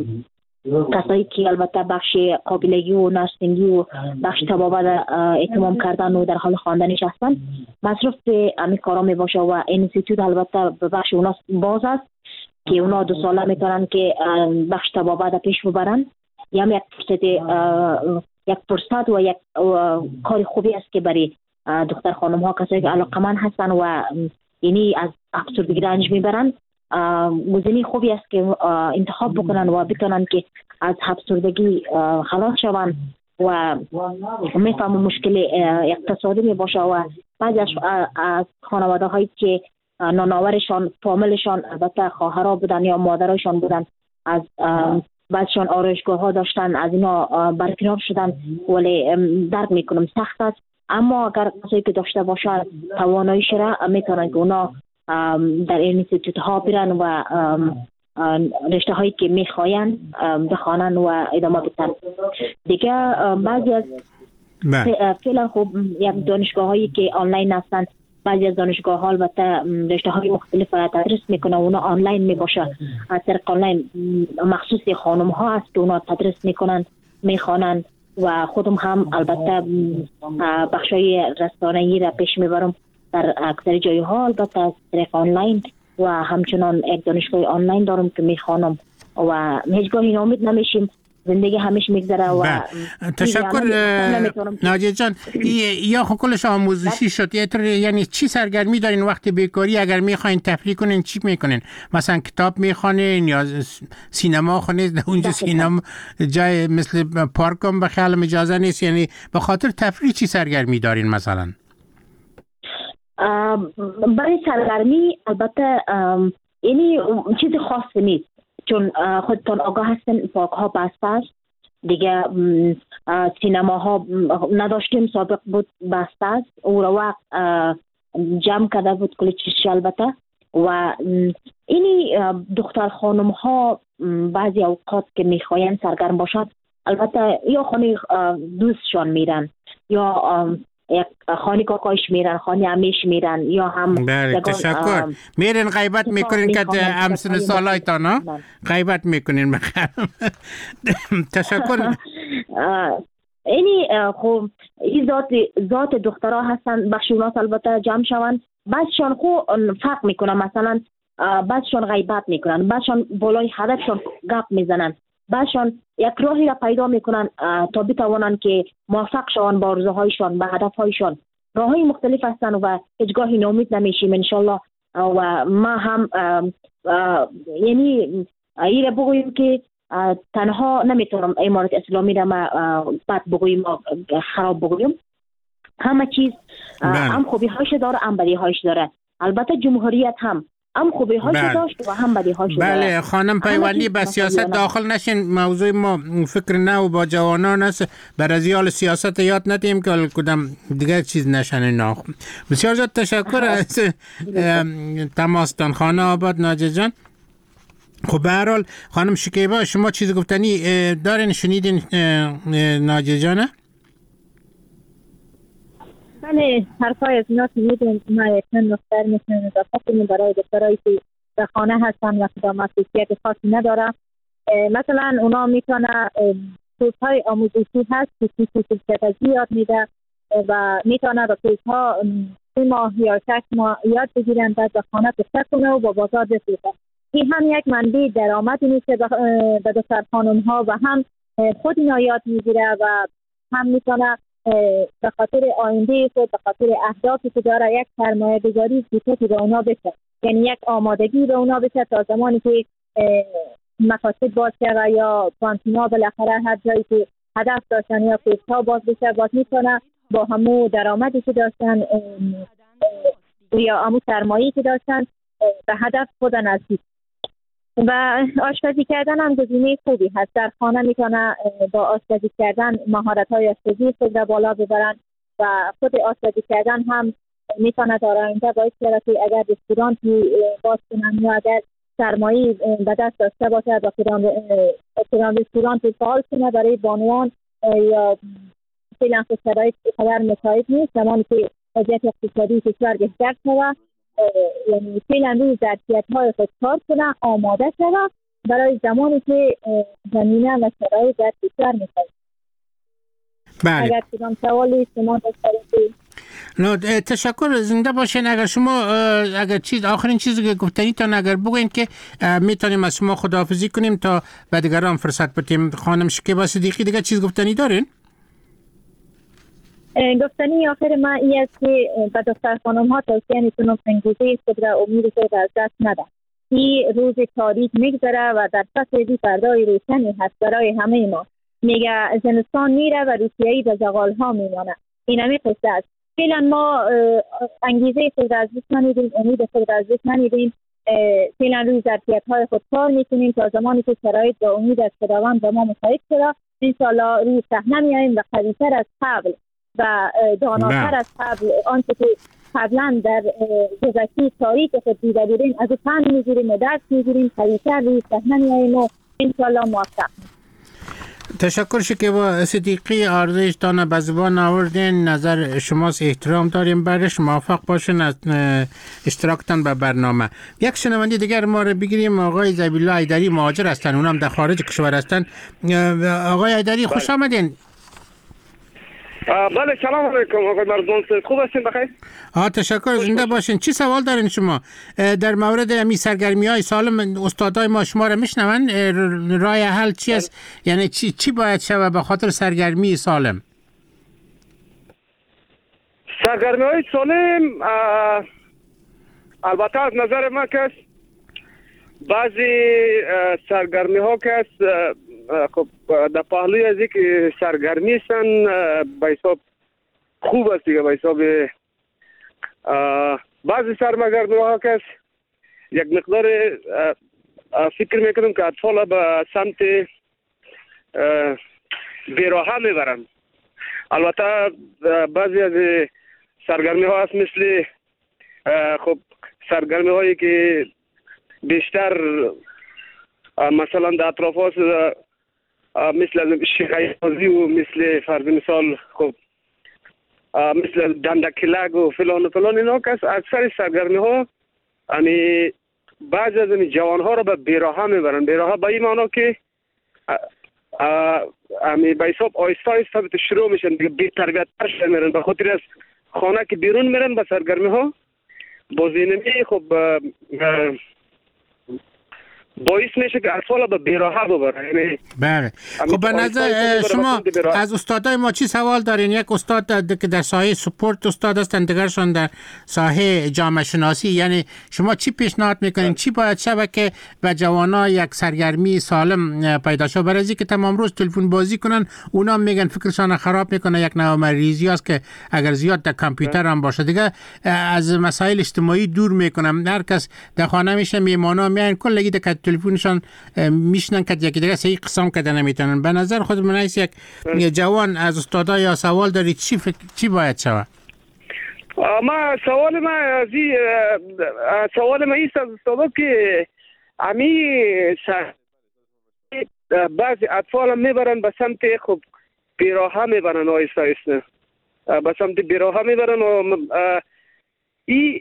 کسایی که البته بخش قابلگی و نرسینگی و بخش طبابت اتمام کردن و در حال خواندنش هستن مصرف به همین کارا می باشه و انستیتوت البته به بخش اوناس باز است که اونا دو ساله میتونن که بخش طبابت پیش ببرن. یا یک فرصت یک فرصت و یک کار خوبی است که برای دختر خانم ها کسایی که علاقمند هستن و یعنی از افسردگی رنج میبرن گزینه خوبی است که انتخاب بکنن و بتونن که از افسردگی خلاص شوند و میفهمم مشکل اقتصادی می باشه و بعضی از خانواده هایی که نانآورشان فامیلشان البته خواهرها بودن یا مادرشان بودن از بعضشان آرایشگاه ها داشتن از اینا برکنار شدن ولی درک میکنم سخت است، اما اگر کسایی که داشته باشن تواناییش را میتونن که اونا در اینستیتوت ها برن و رشته هایی که میخواین بخوانن و ادامه بدن دیگه. بعضی از فعلا خب یک دانشگاه هایی که آنلاین هستن، بعضی از دانشگاه ها البته رشته های مختلف را تدریس میکنه، اونا آنلاین میباشه. از طریق آنلاین مخصوص خانم ها هست که اونا تدریس میکنن میخوانن و خودم هم البته بخشای رسانه‌ای را پیش میبرم در اکثر جای ها البته از طریق آنلاین و همچنان یک دانشگاه آنلاین دارم که میخوانم و هیچگاه ناامید نمیشیم، زندگی همیشه میگذره. و تشکر ناجیه جان. یا خب کلش آموزشی شد، یعنی چی سرگرمی دارین وقتی بیکاری؟ اگر میخواین تفریح کنین چی میکنین؟ مثلا کتاب میخوانین یا سینما خونید؟ اونجا سینما جای مثل پارک هم به خیالم اجازه نیست، یعنی به خاطر تفریح چی سرگرمی دارین مثلا؟ برای سرگرمی البته یعنی چیز خاصی نیست، چون خودتان آگاه هستن پارک ها بسته است دیگه. سینما ها نداشتیم، سابق بود بسته است، او را وقت جمع کرده بود کلی چیزش البته. و اینی دختر خانم ها بعضی اوقات که میخواین سرگرم باشد البته یا خانه دوستشان میرن یا یک خانه کاکایش میرن، خانه امیش میرن، یا هم بله تشکر. میرین غیبت میکنین که همسن سالایتان ها غیبت میکنین بخیر. تشکر. اینی خب این ذات ذات دخترها هستن، بخشونات البته جمع شون، بعضشان خو فرق میکنن، مثلا بعضشان غیبت میکنن، بعضشان بالای هدفشان گپ میزنن، بعضشان یک راهی را پیدا میکنن تا بتوانند که موفق شوند با آرزوهایشان، به هدفهایشان. راههای مختلف هستن و هیچگاهی ناامید نمیشیم انشالله. و ما هم یعنی این را بگوییم که تنها نمیتونم امارت اسلامی را ما بد بگوییم، خراب بگوییم. همه چیز هم خوبی هاش داره هم بدی هاش داره. البته جمهوریت هم هم خوبی هاش داشت و هم بدی هاش داره. بله خانم پیوندی به سیاست داخل نشین. موضوع ما فکر نو با جوانان است. بر ازیال سیاست یاد ندیم که کدام دیگه چیز نشنه ناخ. بسیار زیاد تشکر از تماستان. خانه آباد ناجی جان. خب به هر حال خانم شکیبا شما چیز گفتنی دارین؟ شنیدین ناجی جانه؟ بله حرفای از اینا شنیدیم. ما یکن نختر میکنیم اضافه برای دکترهایی که در خانه هستن و خدا مسئولیت خاصی نداره. مثلا اونا میتونه کورس‌های آموزشی هست که فیزیک یاد میده و میتونه با کورس‌ها سه ماه یا شش ماه یاد بگیرن، بعد به خانه تشکر کنه و با بازار بفروشه. این هم یک منبع درآمدی میشه به دختر خانم‌ها و هم خود اینا یاد میگیره و هم میتونه به خاطر آینده خود، به خاطر اهدافی که داره، یک سرمایه گذاری کوچکی به اونا بشه، یعنی یک آمادگی به اونا بشه تا زمانی که مقاصد باشه و یا کانتینا بالاخره هر جایی که هدف داشتن یا کورس‌ها باز بشه، باز میتونه با همون درآمدی که داشتن یا همون سرمایه‌ای که داشتن به هدف خود نزدیک. و آشپزی کردن هم گزینه خوبی هست. در خانه میتونه با آشپزی کردن مهارت‌های آشپزی خود را بالا ببرن و خود آشپزی کردن هم میتونه در آینده باعث بشه که اگر رستورانتی باز کنن یا اگر سرمایه به دست داشته باشه با فلان رستورانتی فعال کنه برای بانوان یا فعلا شرایط قدر مساعد نیست، زمانی که وضعیت اقتصادی کشور بهتر شود، یعنی فعلا روی ظرفیت‌های خود کار کنه، آماده شود برای زمانی که زمینه و شرایط در کشور می‌خواد. بله. اگر کدام سوالی شما داشتید. نه تشکر، زنده باشین. اگر شما اگر چیز آخرین چیزی که گفتنی تا اگر بگوین که میتونیم از شما خداحافظی کنیم تا به دیگران فرصت بدیم. خانم شکیبا صدیقی دیگه چیز گفتنی دارین؟ گفتنی آخر ما این است که به دختر خانم ها توصیه میکنم انگیزه خود را امید خود از دست نده. این روز تاریک میگذره و در پس دی فردای روشنی هست برای همه ما. میگه زمستان میره و روسیایی به زغال ها میمانه. این همی قصه است. فعلا ما انگیزه خود را از دست نمیدیم، امید خود را از دست نمیدیم. فعلا روی ظرفیت های خود کار میکنیم تا زمانی که شرایط با امید از خداوند به ما مساعد شده انشاءالله روی صحنه میاییم و قوی‌تر از قبل و داناتر از قبل آنچه که قبلا در گذشته تاریخ خود دیده بودیم از او فهم میگیریم و درس میگیریم، قوی‌تر روی صحنه میاییم و انشاءالله موفق. تشکر شکیبا صدیقی، آرزویتان به زبان آوردین، نظر شماست، احترام داریم برش. موفق باشین از اشتراکتان به برنامه. یک شنونده دیگر ما رو بگیریم. آقای زبیلا ایدری مهاجر هستن، اونم در خارج کشور هستن. آقای ایدری خوش آمدین. بله سلام علیکم آقای مرزبان، خوب هستین؟ بخیر. آه تشکر، زنده باشین. چی سوال دارین شما در مورد می سرگرمی های سالم؟ استادای ما شما رو میشنون. راه حل چی است؟ یعنی چی چی باید شود به خاطر سرگرمی سالم؟ سرگرمی های سالم البته از نظر من که بعضی سرگرمی ها که خب در پهلوی از که سرگرمی هستن به حساب خوب است دیگه. به حساب بعضی سرگرمی ها که یک مقدار فکر میکنم که اطفال به سمت بیراهه میبرن. البته بعضی از سرگرمی ها هست مثل خب سرگرمی هایی که بیشتر مثلا در اطراف هاست مثل شیخی بازی و مثل فرض مثال خب مثل دندکلگ و فلان و فلان اینا که اکثر سرگرمی ها یعنی بعضی از این جوان ها رو به بیراها میبرن. بیراها به این معنا که امی به حساب آیسته آیسته شروع میشن دیگه بی تربیت تر میرن، به خاطر از خانه که بیرون میرن به سرگرمی ها بازی نمی خب باعث میشه که اطفال به بیراها ببرن. یعنی بله. خب به نظر شما از استادای ما چی سوال دارین؟ یک استاد که در ساحه سپورت استاد هستند، دیگرشون در ساحه جامعه شناسی، یعنی شما چی پیشنهاد میکنین؟ چی باید شود که به جوانا یک سرگرمی سالم پیدا شه؟ برای اینکه تمام روز تلفن بازی کنن اونا میگن فکرشان خراب میکنه، یک نوع مریضی است که اگر زیاد در کامپیوتر هم باشه دیگه از مسائل اجتماعی دور میکنم. هر کس در خانه میشه، میمانا میان کلگی در تلفنشان میشنن که یکی دیگه صحیح قسم کده نمیتونن. به نظر خود من یک جوان از استادا یا سوال دارید چی فکر چی باید شود؟ ما سوال ما از سوال ما است از استادا که امی بعضی اطفال میبرن به سمت خب بیراها میبرن آیسته آیسته به سمت بیراها میبرن و ای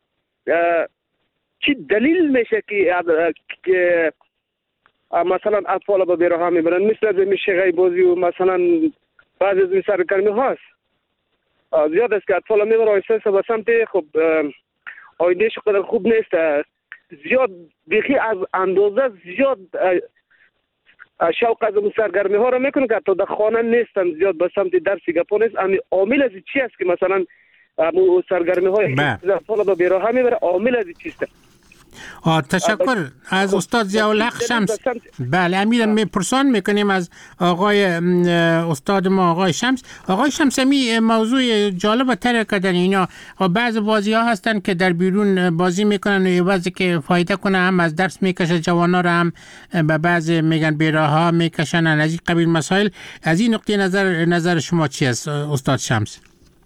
چی دلیل میشه که مثلا اطفال به بیراها میبرن؟ مثل از این شیغای بازی و مثلا بعضی از این سرگرمی هاست زیاد است که اطفال میبرن آیسته به سمت خب آیدهش قدر خوب نیست، زیاد بیخی از اندازه زیاد شوق از اون سرگرمی ها رو میکنه که تا در خانه نیستن، زیاد به سمت درسی گپا نیست. امی عامل از چی است که مثلا امو سرگرمی های اطفال به بیراها میبره؟ عامل از چی است؟ آه تشکر از استاد ضیاءالحق شمس. بله امیر میپرسان میکنیم از آقای استاد ما آقای شمس. آقای شمس می موضوع جالب تر کردن اینا. بعض بازی ها هستن که در بیرون بازی میکنن و بعضی که فایده کنه هم از درس میکشه جوانا رو هم به بعض میگن بیراها میکشن از این قبیل مسائل. از این نقطه نظر نظر شما چی است استاد شمس؟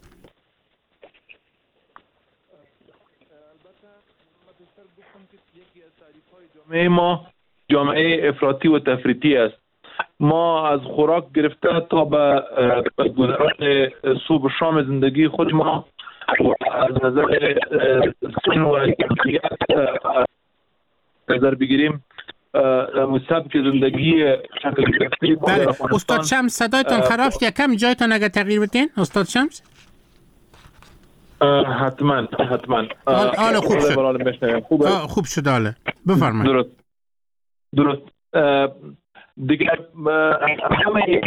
جامعه ما جامعه افراطی و تفریطی است. ما از خوراک گرفته تا به گذران صبح و شام زندگی خود ما از نظر سن و کیفیت نظر بگیریم سبک زندگی شکل گرفته. بله استاد شمس صدایتان خراب شد، یکم جایتان اگر تغییر بدین استاد شمس. حتما حتما حالا خوب شد. خوب خوب شد حالا بفرمایید. درست درست دیگر همه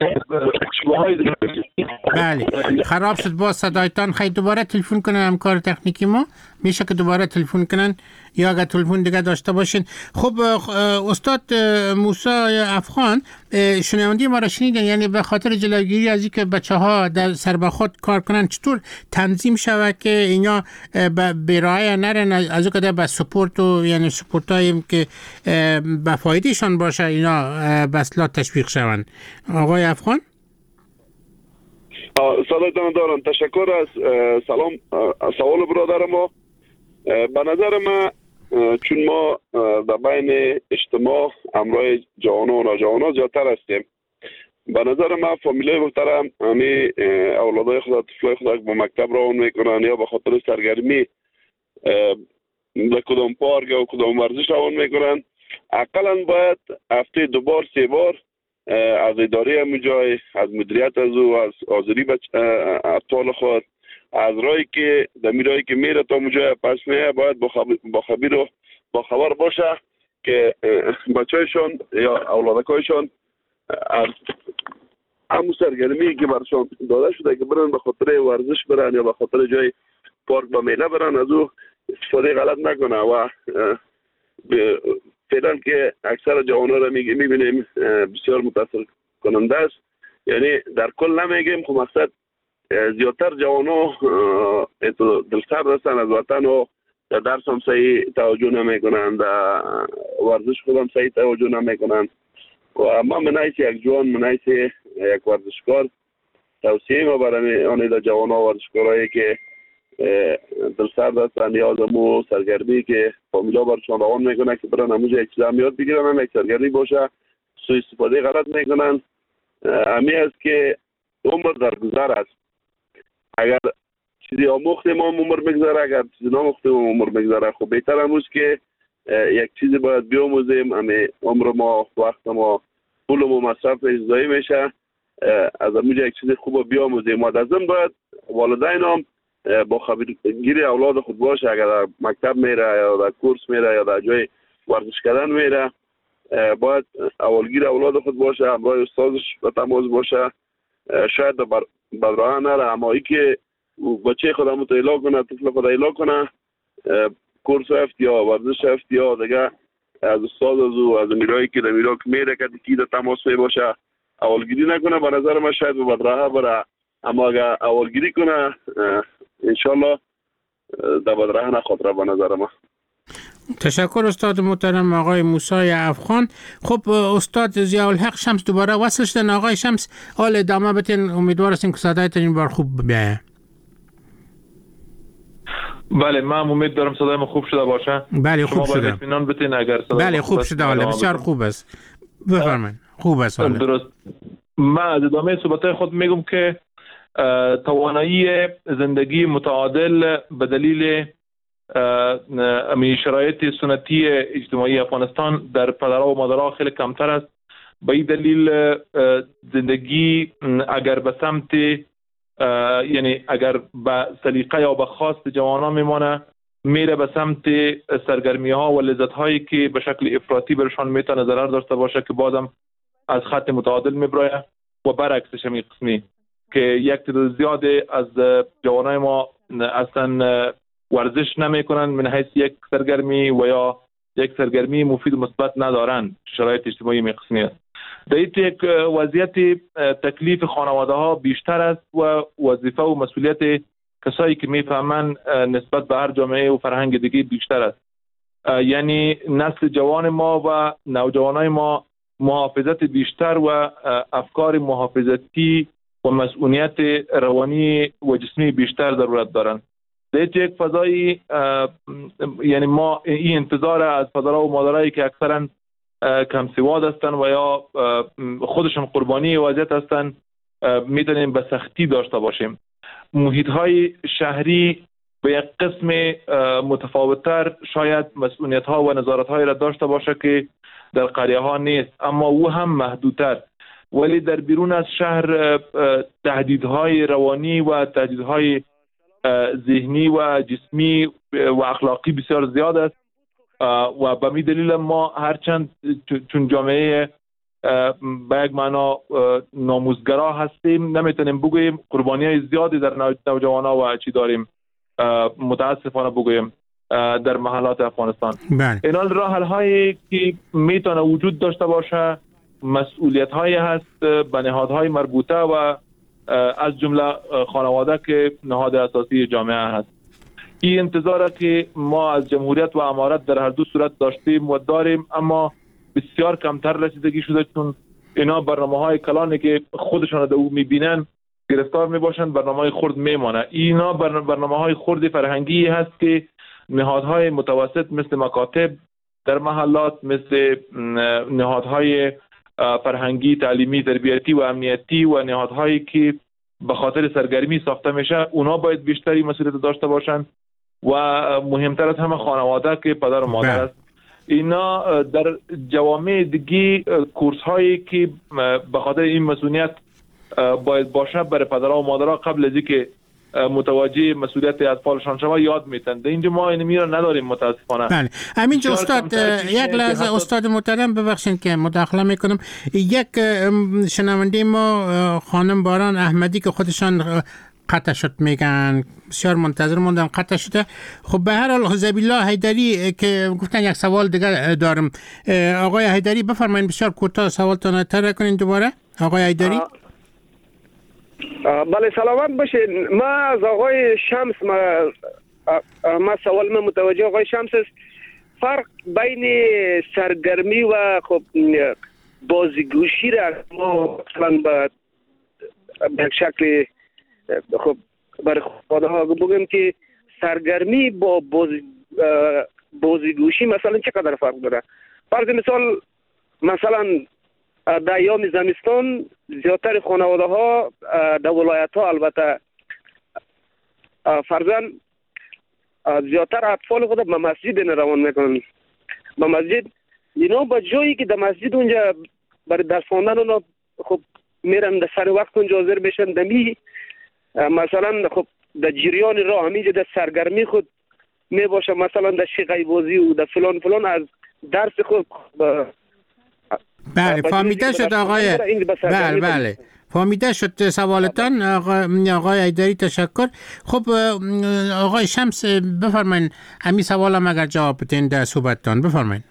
بله خراب شد با صدایتان. خیلی دوباره تلفن کنن همکار تکنیکی ما، میشه که دوباره تلفن کنن یا اگر تلفن دیگه داشته باشین. خب استاد موسی افغان شنوندی ما را شنیدن، یعنی به خاطر جلوگیری از اینکه بچه‌ها در سر به خود کار کنن چطور تنظیم شود که اینا به بیراهه نرن، از اون که به سپورت و یعنی سپورتایی که به فایدهشان باشه اینا به اصلاح تشویق شوند. آقای افغان سلام دارم. تشکر از سلام سوال برادر ما. به نظر ما چون ما در بین اجتماع امرای جوانان و نوجوانان زیادتر هستیم، به نظر ما فامیلای محترم همی اولادای خود طفلای خود به مکتب روان میکنن یا به خاطر سرگرمی به کدام پارک یا کدام ورزش روان میکنن، اقلا باید هفته دو بار سه بار از اداره همون جای، از مدیریت از او، از حاضری اطفال خود، از رایی که دمی رایی که میره تا اونجا پس میه باید با خبیر و با خبر باشه که بچه‌شان یا اولادکایشان از همون سرگرمی که برشان داده شده که برن به خاطر ورزش برن یا به خاطر جای پارک با میله برن از او استفاده غلط نکنه. و فعلا که اکثر جوانان را میبینیم بسیار متاثر کننده است. یعنی در کل نمیگیم خب مقصد زیادتر جوانان دلسرد هستن از وطن و در درس هم صحیح توجه نمیکنن، در ورزش خود هم صحیح توجه نمیکنن. و اما من حیث یک جوان، من حیث یک ورزشکار توصیه ما برای آن در جوانان و ورزشکارایی که دلسرد هستن یا زمو سرگرمی که فامیلا برشان روان میکنن که برن همونجا یک چیز هم یاد بگیرن، هم یک سرگرمی باشه، سوء استفاده غلط میکنن. همی است که عمر در گذر است. اگر چیزی آموختیم ما عمر بگذاره، اگر چیزی ناموختیم عمر بگذاره. خب بهتر امروز که یک چیزی باید بیاموزیم، همه عمر ما، وقت ما، پول ما مصرف ضایع میشه، از اونجا یک چیز خوب بیاموزیم. و از این باید والدین هم با خبرگیری اولاد خود باشه. اگر در مکتب میره یا در کورس میره یا در جای ورزش کردن میره، باید اولگیر اولاد خود باشه، همراه استادش به تماس باشه. شاید بر بدراه نره، اما ای که بچه خود هم ایلا کنه، طفل خود ایلا کنه، کورس افت یا ورزش افت یا دیگه از استاد از او از میرایی که در میرا که میره که دیگه در تماس می باشه، اولگیری نکنه. به نظر من شاید به بدراه بره، اما اگر اولگیری کنه انشالله در بدراه نخاطره به نظر من. تشکر استاد محترم آقای موسی افغان. خب استاد ضیاء الحق شمس دوباره وصل شدن. آقای شمس حال ادامه بتین، امیدوار هستیم که صدایتون این بار خوب بیایه. بله من امید دارم صدای ما خوب شده باشه. بله خوب شده. شما اطمینان بتین اگر صدای بله خوب شده، حالا بسیار خوب است. بفرمایید. خوب است حالا. درست. من از ادامه صحبت خود میگم که توانایی زندگی متعادل به دلیل امی شرایط سنتی اجتماعی افغانستان در پدرها و مادرها خیلی کمتر است. به این دلیل زندگی اگر به سمت یعنی اگر به سلیقه یا به خواست جوانان میمانه، میره به سمت سرگرمی ها و لذت هایی که به شکل افراطی برشان میتونه ضرر داشته باشه که بازم از خط متعادل میبره. و برعکسش همین قسمی که یک تعداد زیاد از جوانای ما اصلا ورزش نمیکنن من حیث یک سرگرمی و یا یک سرگرمی مفید و مثبت ندارن. شرایط اجتماعی می قسمی است. در این یک وضعیت تکلیف خانواده ها بیشتر است و وظیفه و مسئولیت کسایی که میفهمن نسبت به هر جامعه و فرهنگ دیگه بیشتر است. یعنی نسل جوان ما و نوجوانای ما محافظت بیشتر و افکار محافظتی و مسئولیت روانی و جسمی بیشتر ضرورت دارند. در یک فضای یعنی ما این انتظار از پدرها و مادرایی که اکثرا کم سواد هستند و یا خودشون قربانی وضعیت هستند میتونیم به سختی داشته باشیم. محیط های شهری به یک قسم متفاوتتر شاید مسئولیت ها و نظارت های را داشته باشه که در قریه ها نیست، اما او هم محدودتر. ولی در بیرون از شهر تهدیدهای روانی و تهدیدهای ذهنی و جسمی و اخلاقی بسیار زیاد است و به می دلیل ما هرچند چون جامعه به یک معنا ناموزگرا هستیم نمیتونیم بگوییم قربانی های زیادی در نوجوانا و چی داریم متاسفانه بگوییم در محلات افغانستان. اینال راه حل هایی که میتونه وجود داشته باشه مسئولیت هایی هست به نهادهای مربوطه و از جمله خانواده که نهاد اساسی جامعه هست. این انتظاره که ما از جمهوریت و امارت در هر دو صورت داشتیم و داریم، اما بسیار کمتر رسیدگی شده چون اینا برنامه های کلانی که خودشان در او میبینن گرفتار میباشند، برنامه های خرد میمانه. اینا برنامه های خرد فرهنگی هست که نهادهای متوسط مثل مکاتب در محلات، مثل نهادهای فرهنگی، تعلیمی، تربیتی و امنیتی و نهادهایی که به خاطر سرگرمی ساخته میشه، اونا باید بیشتری مسئولیت داشته باشند و مهمتر از همه خانواده که پدر و مادر است. اینا در جوامع دیگی کورس هایی که به خاطر این مسئولیت باید باشه برای پدرها و مادرها قبل از اینکه متوجه مسئولیت اطفالشان شما یاد میتن. در اینجا ما این میرا نداریم متاسفانه. بله همینجا استاد یک لحظه استاد محترم ببخشید که مداخله میکنم. یک شنونده ما خانم باران احمدی که خودشان قطع شد میگن بسیار منتظر موندن قطع شده. خب به هر حال زبیلا حیدری که گفتن یک سوال دیگه دارم. آقای حیدری بفرمایید بسیار کوتاه سوالتون طرح کنین دوباره. آقای حیدری بله سلامت باشین. ما از آقای شمس ما, ما سوال من متوجه آقای شمس است. فرق بین سرگرمی و خب بازیگوشی را ما مثلا به شکل خب برای خودها بگیم که سرگرمی با بازی بازیگوشی مثلا چقدر فرق داره؟ فرض مثال مثلا در ایام زمستان زیادتر خانواده ها در ولایت ها البته فرزن زیادتر اطفال خود به مسجد روان میکنن. به مسجد اینا با جایی که در مسجد اونجا برای درس خواندن اونا خب میرن در سر وقت اونجا حاضر میشن. دمی مثلا خب در جریان راه همینجا در سرگرمی خود می باشه، مثلا در شیقای بازی و در فلان فلان از درس خود با بله فهمیده شد آقای بله بله فهمیده شد سوالتان آقای آقای ایدری. تشکر. خب آقای شمس بفرمایین همین سوالم اگر جواب بدین در صحبتتان بفرمایین.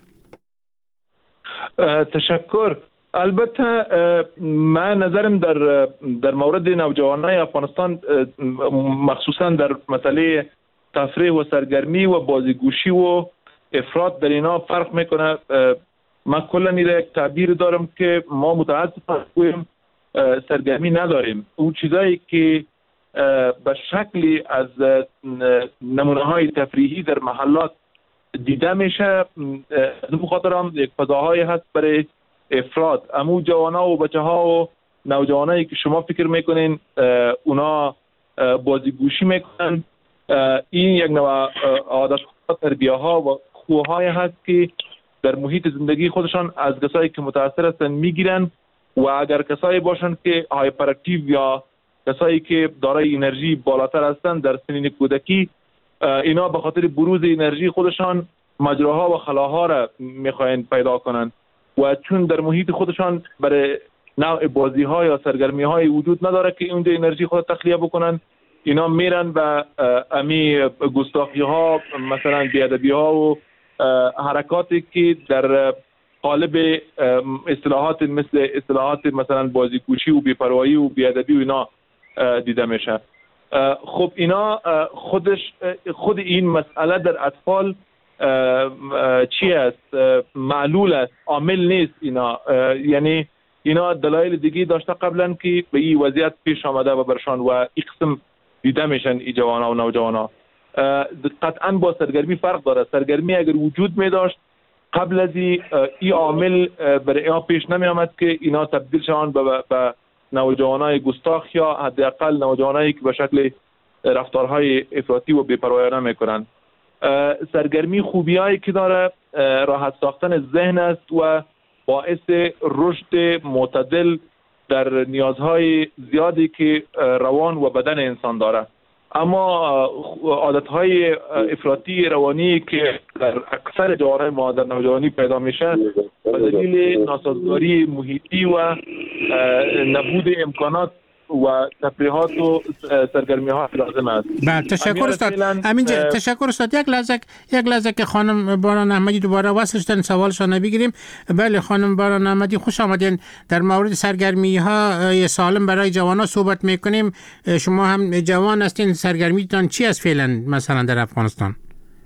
تشکر. البته من نظرم در در مورد نوجوانای افغانستان مخصوصا در مسئله تفریح و سرگرمی و بازیگوشی و افراط در اینا فرق میکنه. من کلا نیره یک تعبیر دارم که ما متاسفانه گویم سرگرمی نداریم. اون چیزایی که به شکلی از نمونه های تفریحی در محلات دیده میشه، از اون خاطر هم یک فضاهایی هست برای افراد. امو جوانا و بچه ها و نوجوانایی که شما فکر میکنین اونا بازیگوشی میکنن، این یک نوع عادت ها، تربیه ها و خوهای هست که در محیط زندگی خودشان از کسایی که متاثر هستن میگیرن و اگر کسایی باشن که هایپر اکتیو یا کسایی که دارای انرژی بالاتر هستن در سنین کودکی، اینا به خاطر بروز انرژی خودشان مجراها و خلاها را میخواین پیدا کنن و چون در محیط خودشان برای نوع بازی ها یا سرگرمی های وجود نداره که اونجا انرژی خود تخلیه بکنن، اینا میرن به امی گستاخی ها، مثلا بیادبی ها و حرکاتی که در قالب اصطلاحات مثل اصطلاحات مثلا بازیگوشی و بی‌پروایی و بیادبی و اینا دیده میشه. خب اینا خودش خود این مسئله در اطفال چی است؟ معلول است، عامل نیست. اینا یعنی اینا دلایل دیگه داشته قبلا که به این وضعیت پیش آمده و برشان و این قسم دیده میشن ای جوانا و نوجوانا. قطعا با سرگرمی فرق داره. سرگرمی اگر وجود می داشت قبل از این عامل برای اینا پیش نمی آمد که اینا تبدیل شوند به, به نوجوانای گستاخ یا حداقل نوجوانایی که به شکل رفتارهای افراطی و بی‌پروایانه میکنن. سرگرمی خوبیایی که داره راحت ساختن ذهن است و باعث رشد معتدل در نیازهای زیادی که روان و بدن انسان داره. اما عادتهای افراطی روانی که در اکثر جوانای ما در نوجوانی پیدا میشه به دلیل ناسازگاری محیطی و نبود امکانات و تفریحات و سرگرمی ها لازم است. بله تشکر استاد. همینجا تشکر استاد. یک لحظه یک لحظه که خانم باران احمدی دوباره وصل شدن سوالشون بگیریم. بله خانم باران احمدی خوش آمدین. در مورد سرگرمی های سالم برای جوانان صحبت میکنیم. شما هم جوان هستین، سرگرمیتان چی است فعلا مثلا در افغانستان؟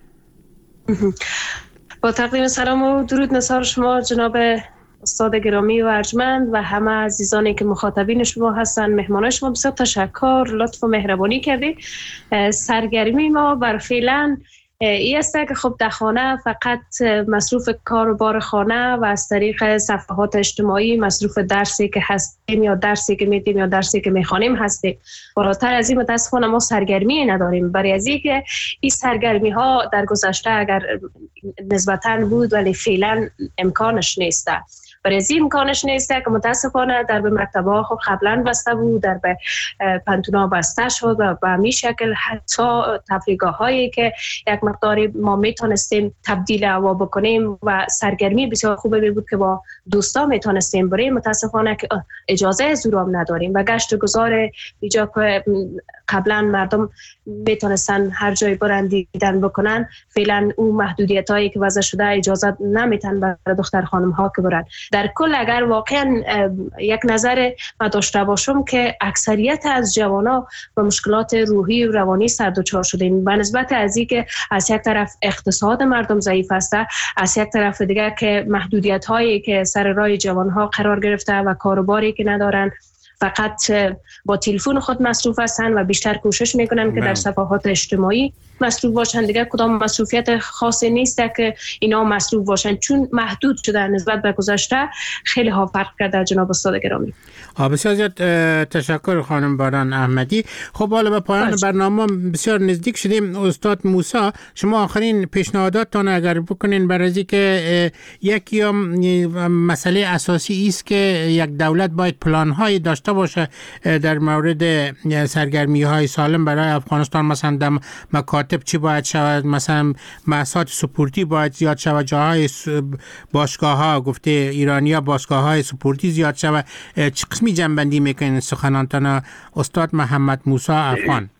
با تقدیم سلام و درود نثار شما جناب استاد گرامی و ارجمند و همه عزیزانی که مخاطبین شما هستن، مهمانان شما، بسیار تشکر، لطف و مهربانی کردید. سرگرمی ما بر فعلا این است که خب در خانه فقط مصروف کار و بار خانه و از طریق صفحات اجتماعی مصروف درسی که هستیم یا درسی که میدیم یا درسی که میخوانیم هستیم. بالاتر از این متاسفانه ما سرگرمی نداریم. برای از این که این سرگرمی ها در گذشته اگر نسبتاً بود ولی فعلا امکانش نیست. برای از این امکانش نیست که متاسفانه در به مکتبه ها خب قبلا بسته بود، در به پنتونا بسته شد و به همین شکل حتی تفریحگاه هایی که یک مقداری ما میتونستیم تبدیل هوا بکنیم و سرگرمی بسیار خوبه بود که با دوستا میتونستیم بریم، متاسفانه که اجازه زورام نداریم و گشت و گذار اینجا که قبلا مردم میتونستن هر جای برن دیدن بکنن، فعلا اون محدودیت هایی که وضع شده اجازه نمیتن برای دختر خانم ها که برن. در کل اگر واقعا یک نظر ما داشته باشم که اکثریت از جوانا با مشکلات روحی و روانی سر دچار شدیم به نسبت از این که از یک طرف اقتصاد مردم ضعیف است، از یک طرف دیگر که محدودیت هایی که سر راه جوان ها قرار گرفته و کاروباری که ندارن فقط با تلفن خود مصروف هستند و بیشتر کوشش میکنن که در صفحات اجتماعی مصروف باشن. دیگه کدام مصروفیت خاصی نیست که اینا مصروف باشن، چون محدود شده نسبت به گذشته. خیلی ها فرق کرده جناب استاد گرامی. بسیار زیاد تشکر خانم باران احمدی. خب حالا به پایان برنامه بسیار نزدیک شدیم. استاد موسی، شما آخرین پیشنهاداتتان اگر بکنین برای که یکی مسئله اساسی است که یک دولت باید پلان‌های داشته باشه در مورد سرگرمی‌های سالم برای افغانستان، مثلا در مکاتب چی باید شود، مثلا محصات سپورتی باید زیاد شود، جاهای باشگاه‌ها گفته ایرانی‌ها باشگاه‌های سپورتی زیاد شود. چه قسمی جنبندی میکنین سخنانتان استاد محمد موسی افغان؟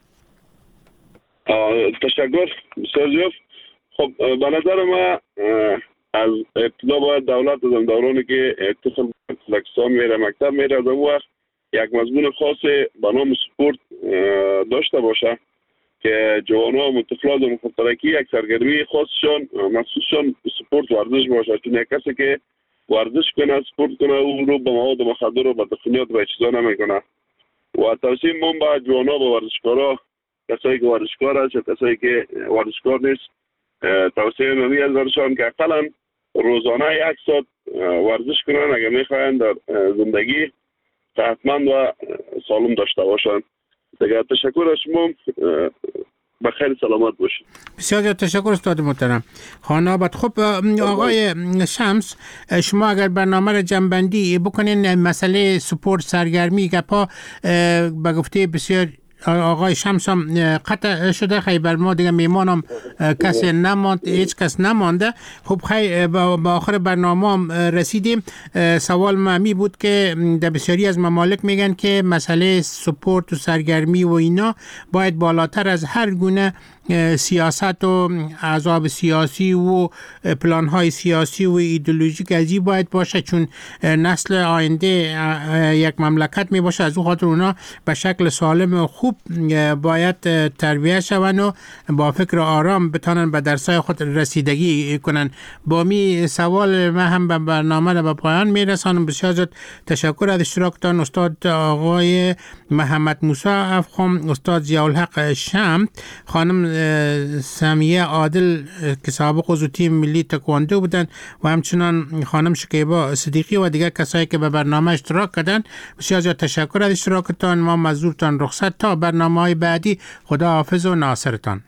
تشکر بسیار. خب به نظر ما از ابتدا باید دولت از دورانی که طفل پاکستان میره مکتب میره از اون وقت یک مضمون خاص به نام سپورت داشته باشه که جوانها و طفلان و مخاطرکی یک سرگرمی خاصشان مخصوصشان سپورت ورزش باشه، چون یک کسی که ورزش کنه سپورت کنه او رو به مواد مخدر و بدخونیات و چیزا نمیکنه. و توصیه من به جوانها و ورزشکارا، کسایی که ورزشکار هست و کسایی که ورزشکار نیست، توصیه ممی از برشان که اقلا روزانه یک ساعت ورزش کنن اگر میخواین در زندگی صحتمند و سالم داشته باشن. دیگه تشکر از شما، بخیر سلامت باشید. بسیار تشکر استاد محترم. خانابت. خب آقای شمس، شما اگر برنامه را جنبندی بکنین مسئله سپورت سرگرمی گپا به گفته بسیار آقای شمس هم قطع شده، خیلی بر ما دیگه میمانم کسی نماند، هیچ کس نمانده. خب خیلی با آخر برنامه هم رسیدیم. سوال معمی بود که در بسیاری از ممالک میگن که مسئله سپورت و سرگرمی و اینا باید بالاتر از هر گونه سیاست و احزاب سیاسی و پلان‌های سیاسی و ایدئولوژیک ازی باید باشه، چون نسل آینده یک مملکت می باشه. از اون خاطر اونا به شکل سالم و خوب باید تربیت شون و با فکر آرام بتانن به درسای خود رسیدگی کنن. با می سوال من هم به برنامه را به پایان می رسانم. بسیار زیاد تشکر از اشتراکتان استاد آقای محمد موسی افغان، استاد ضیاءالحق شمس، خانم سمیه عادل که سابق عضو تیم ملی تکواندو بودن و همچنان خانم شکیبا صدیقی و دیگر کسایی که به برنامه اشتراک کردن. بسیار زیاد تشکر از اشتراکتان. ما مزورتان رخصت تا برنامه‌های بعدی. خدا حافظ و ناصرتان.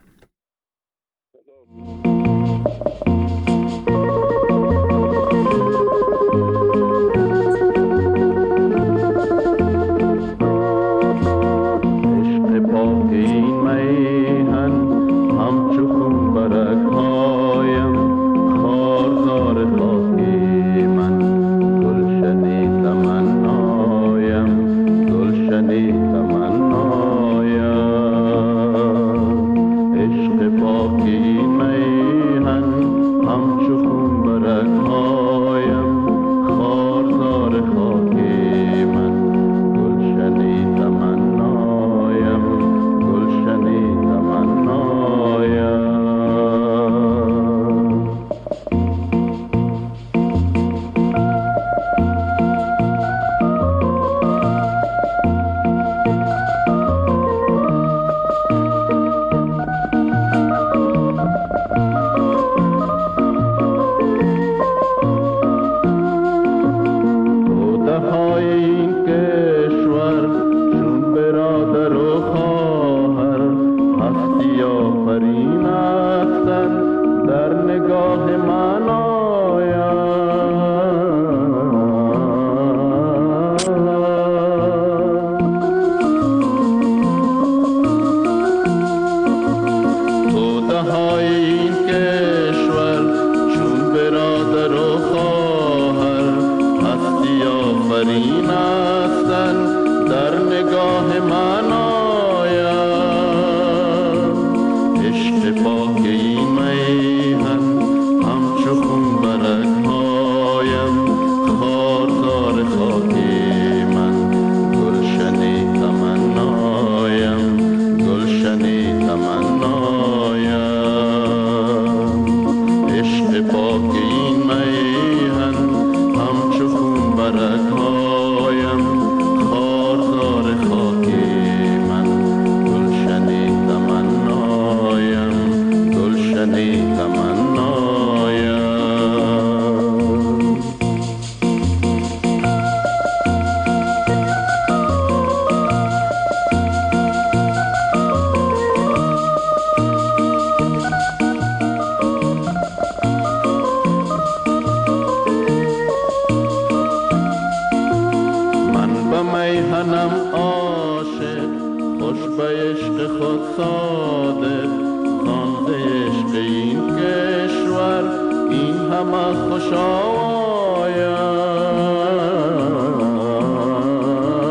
میهنم عاشق خوش به عشق خود صادق خانده عشق این کشور این همه خوش آید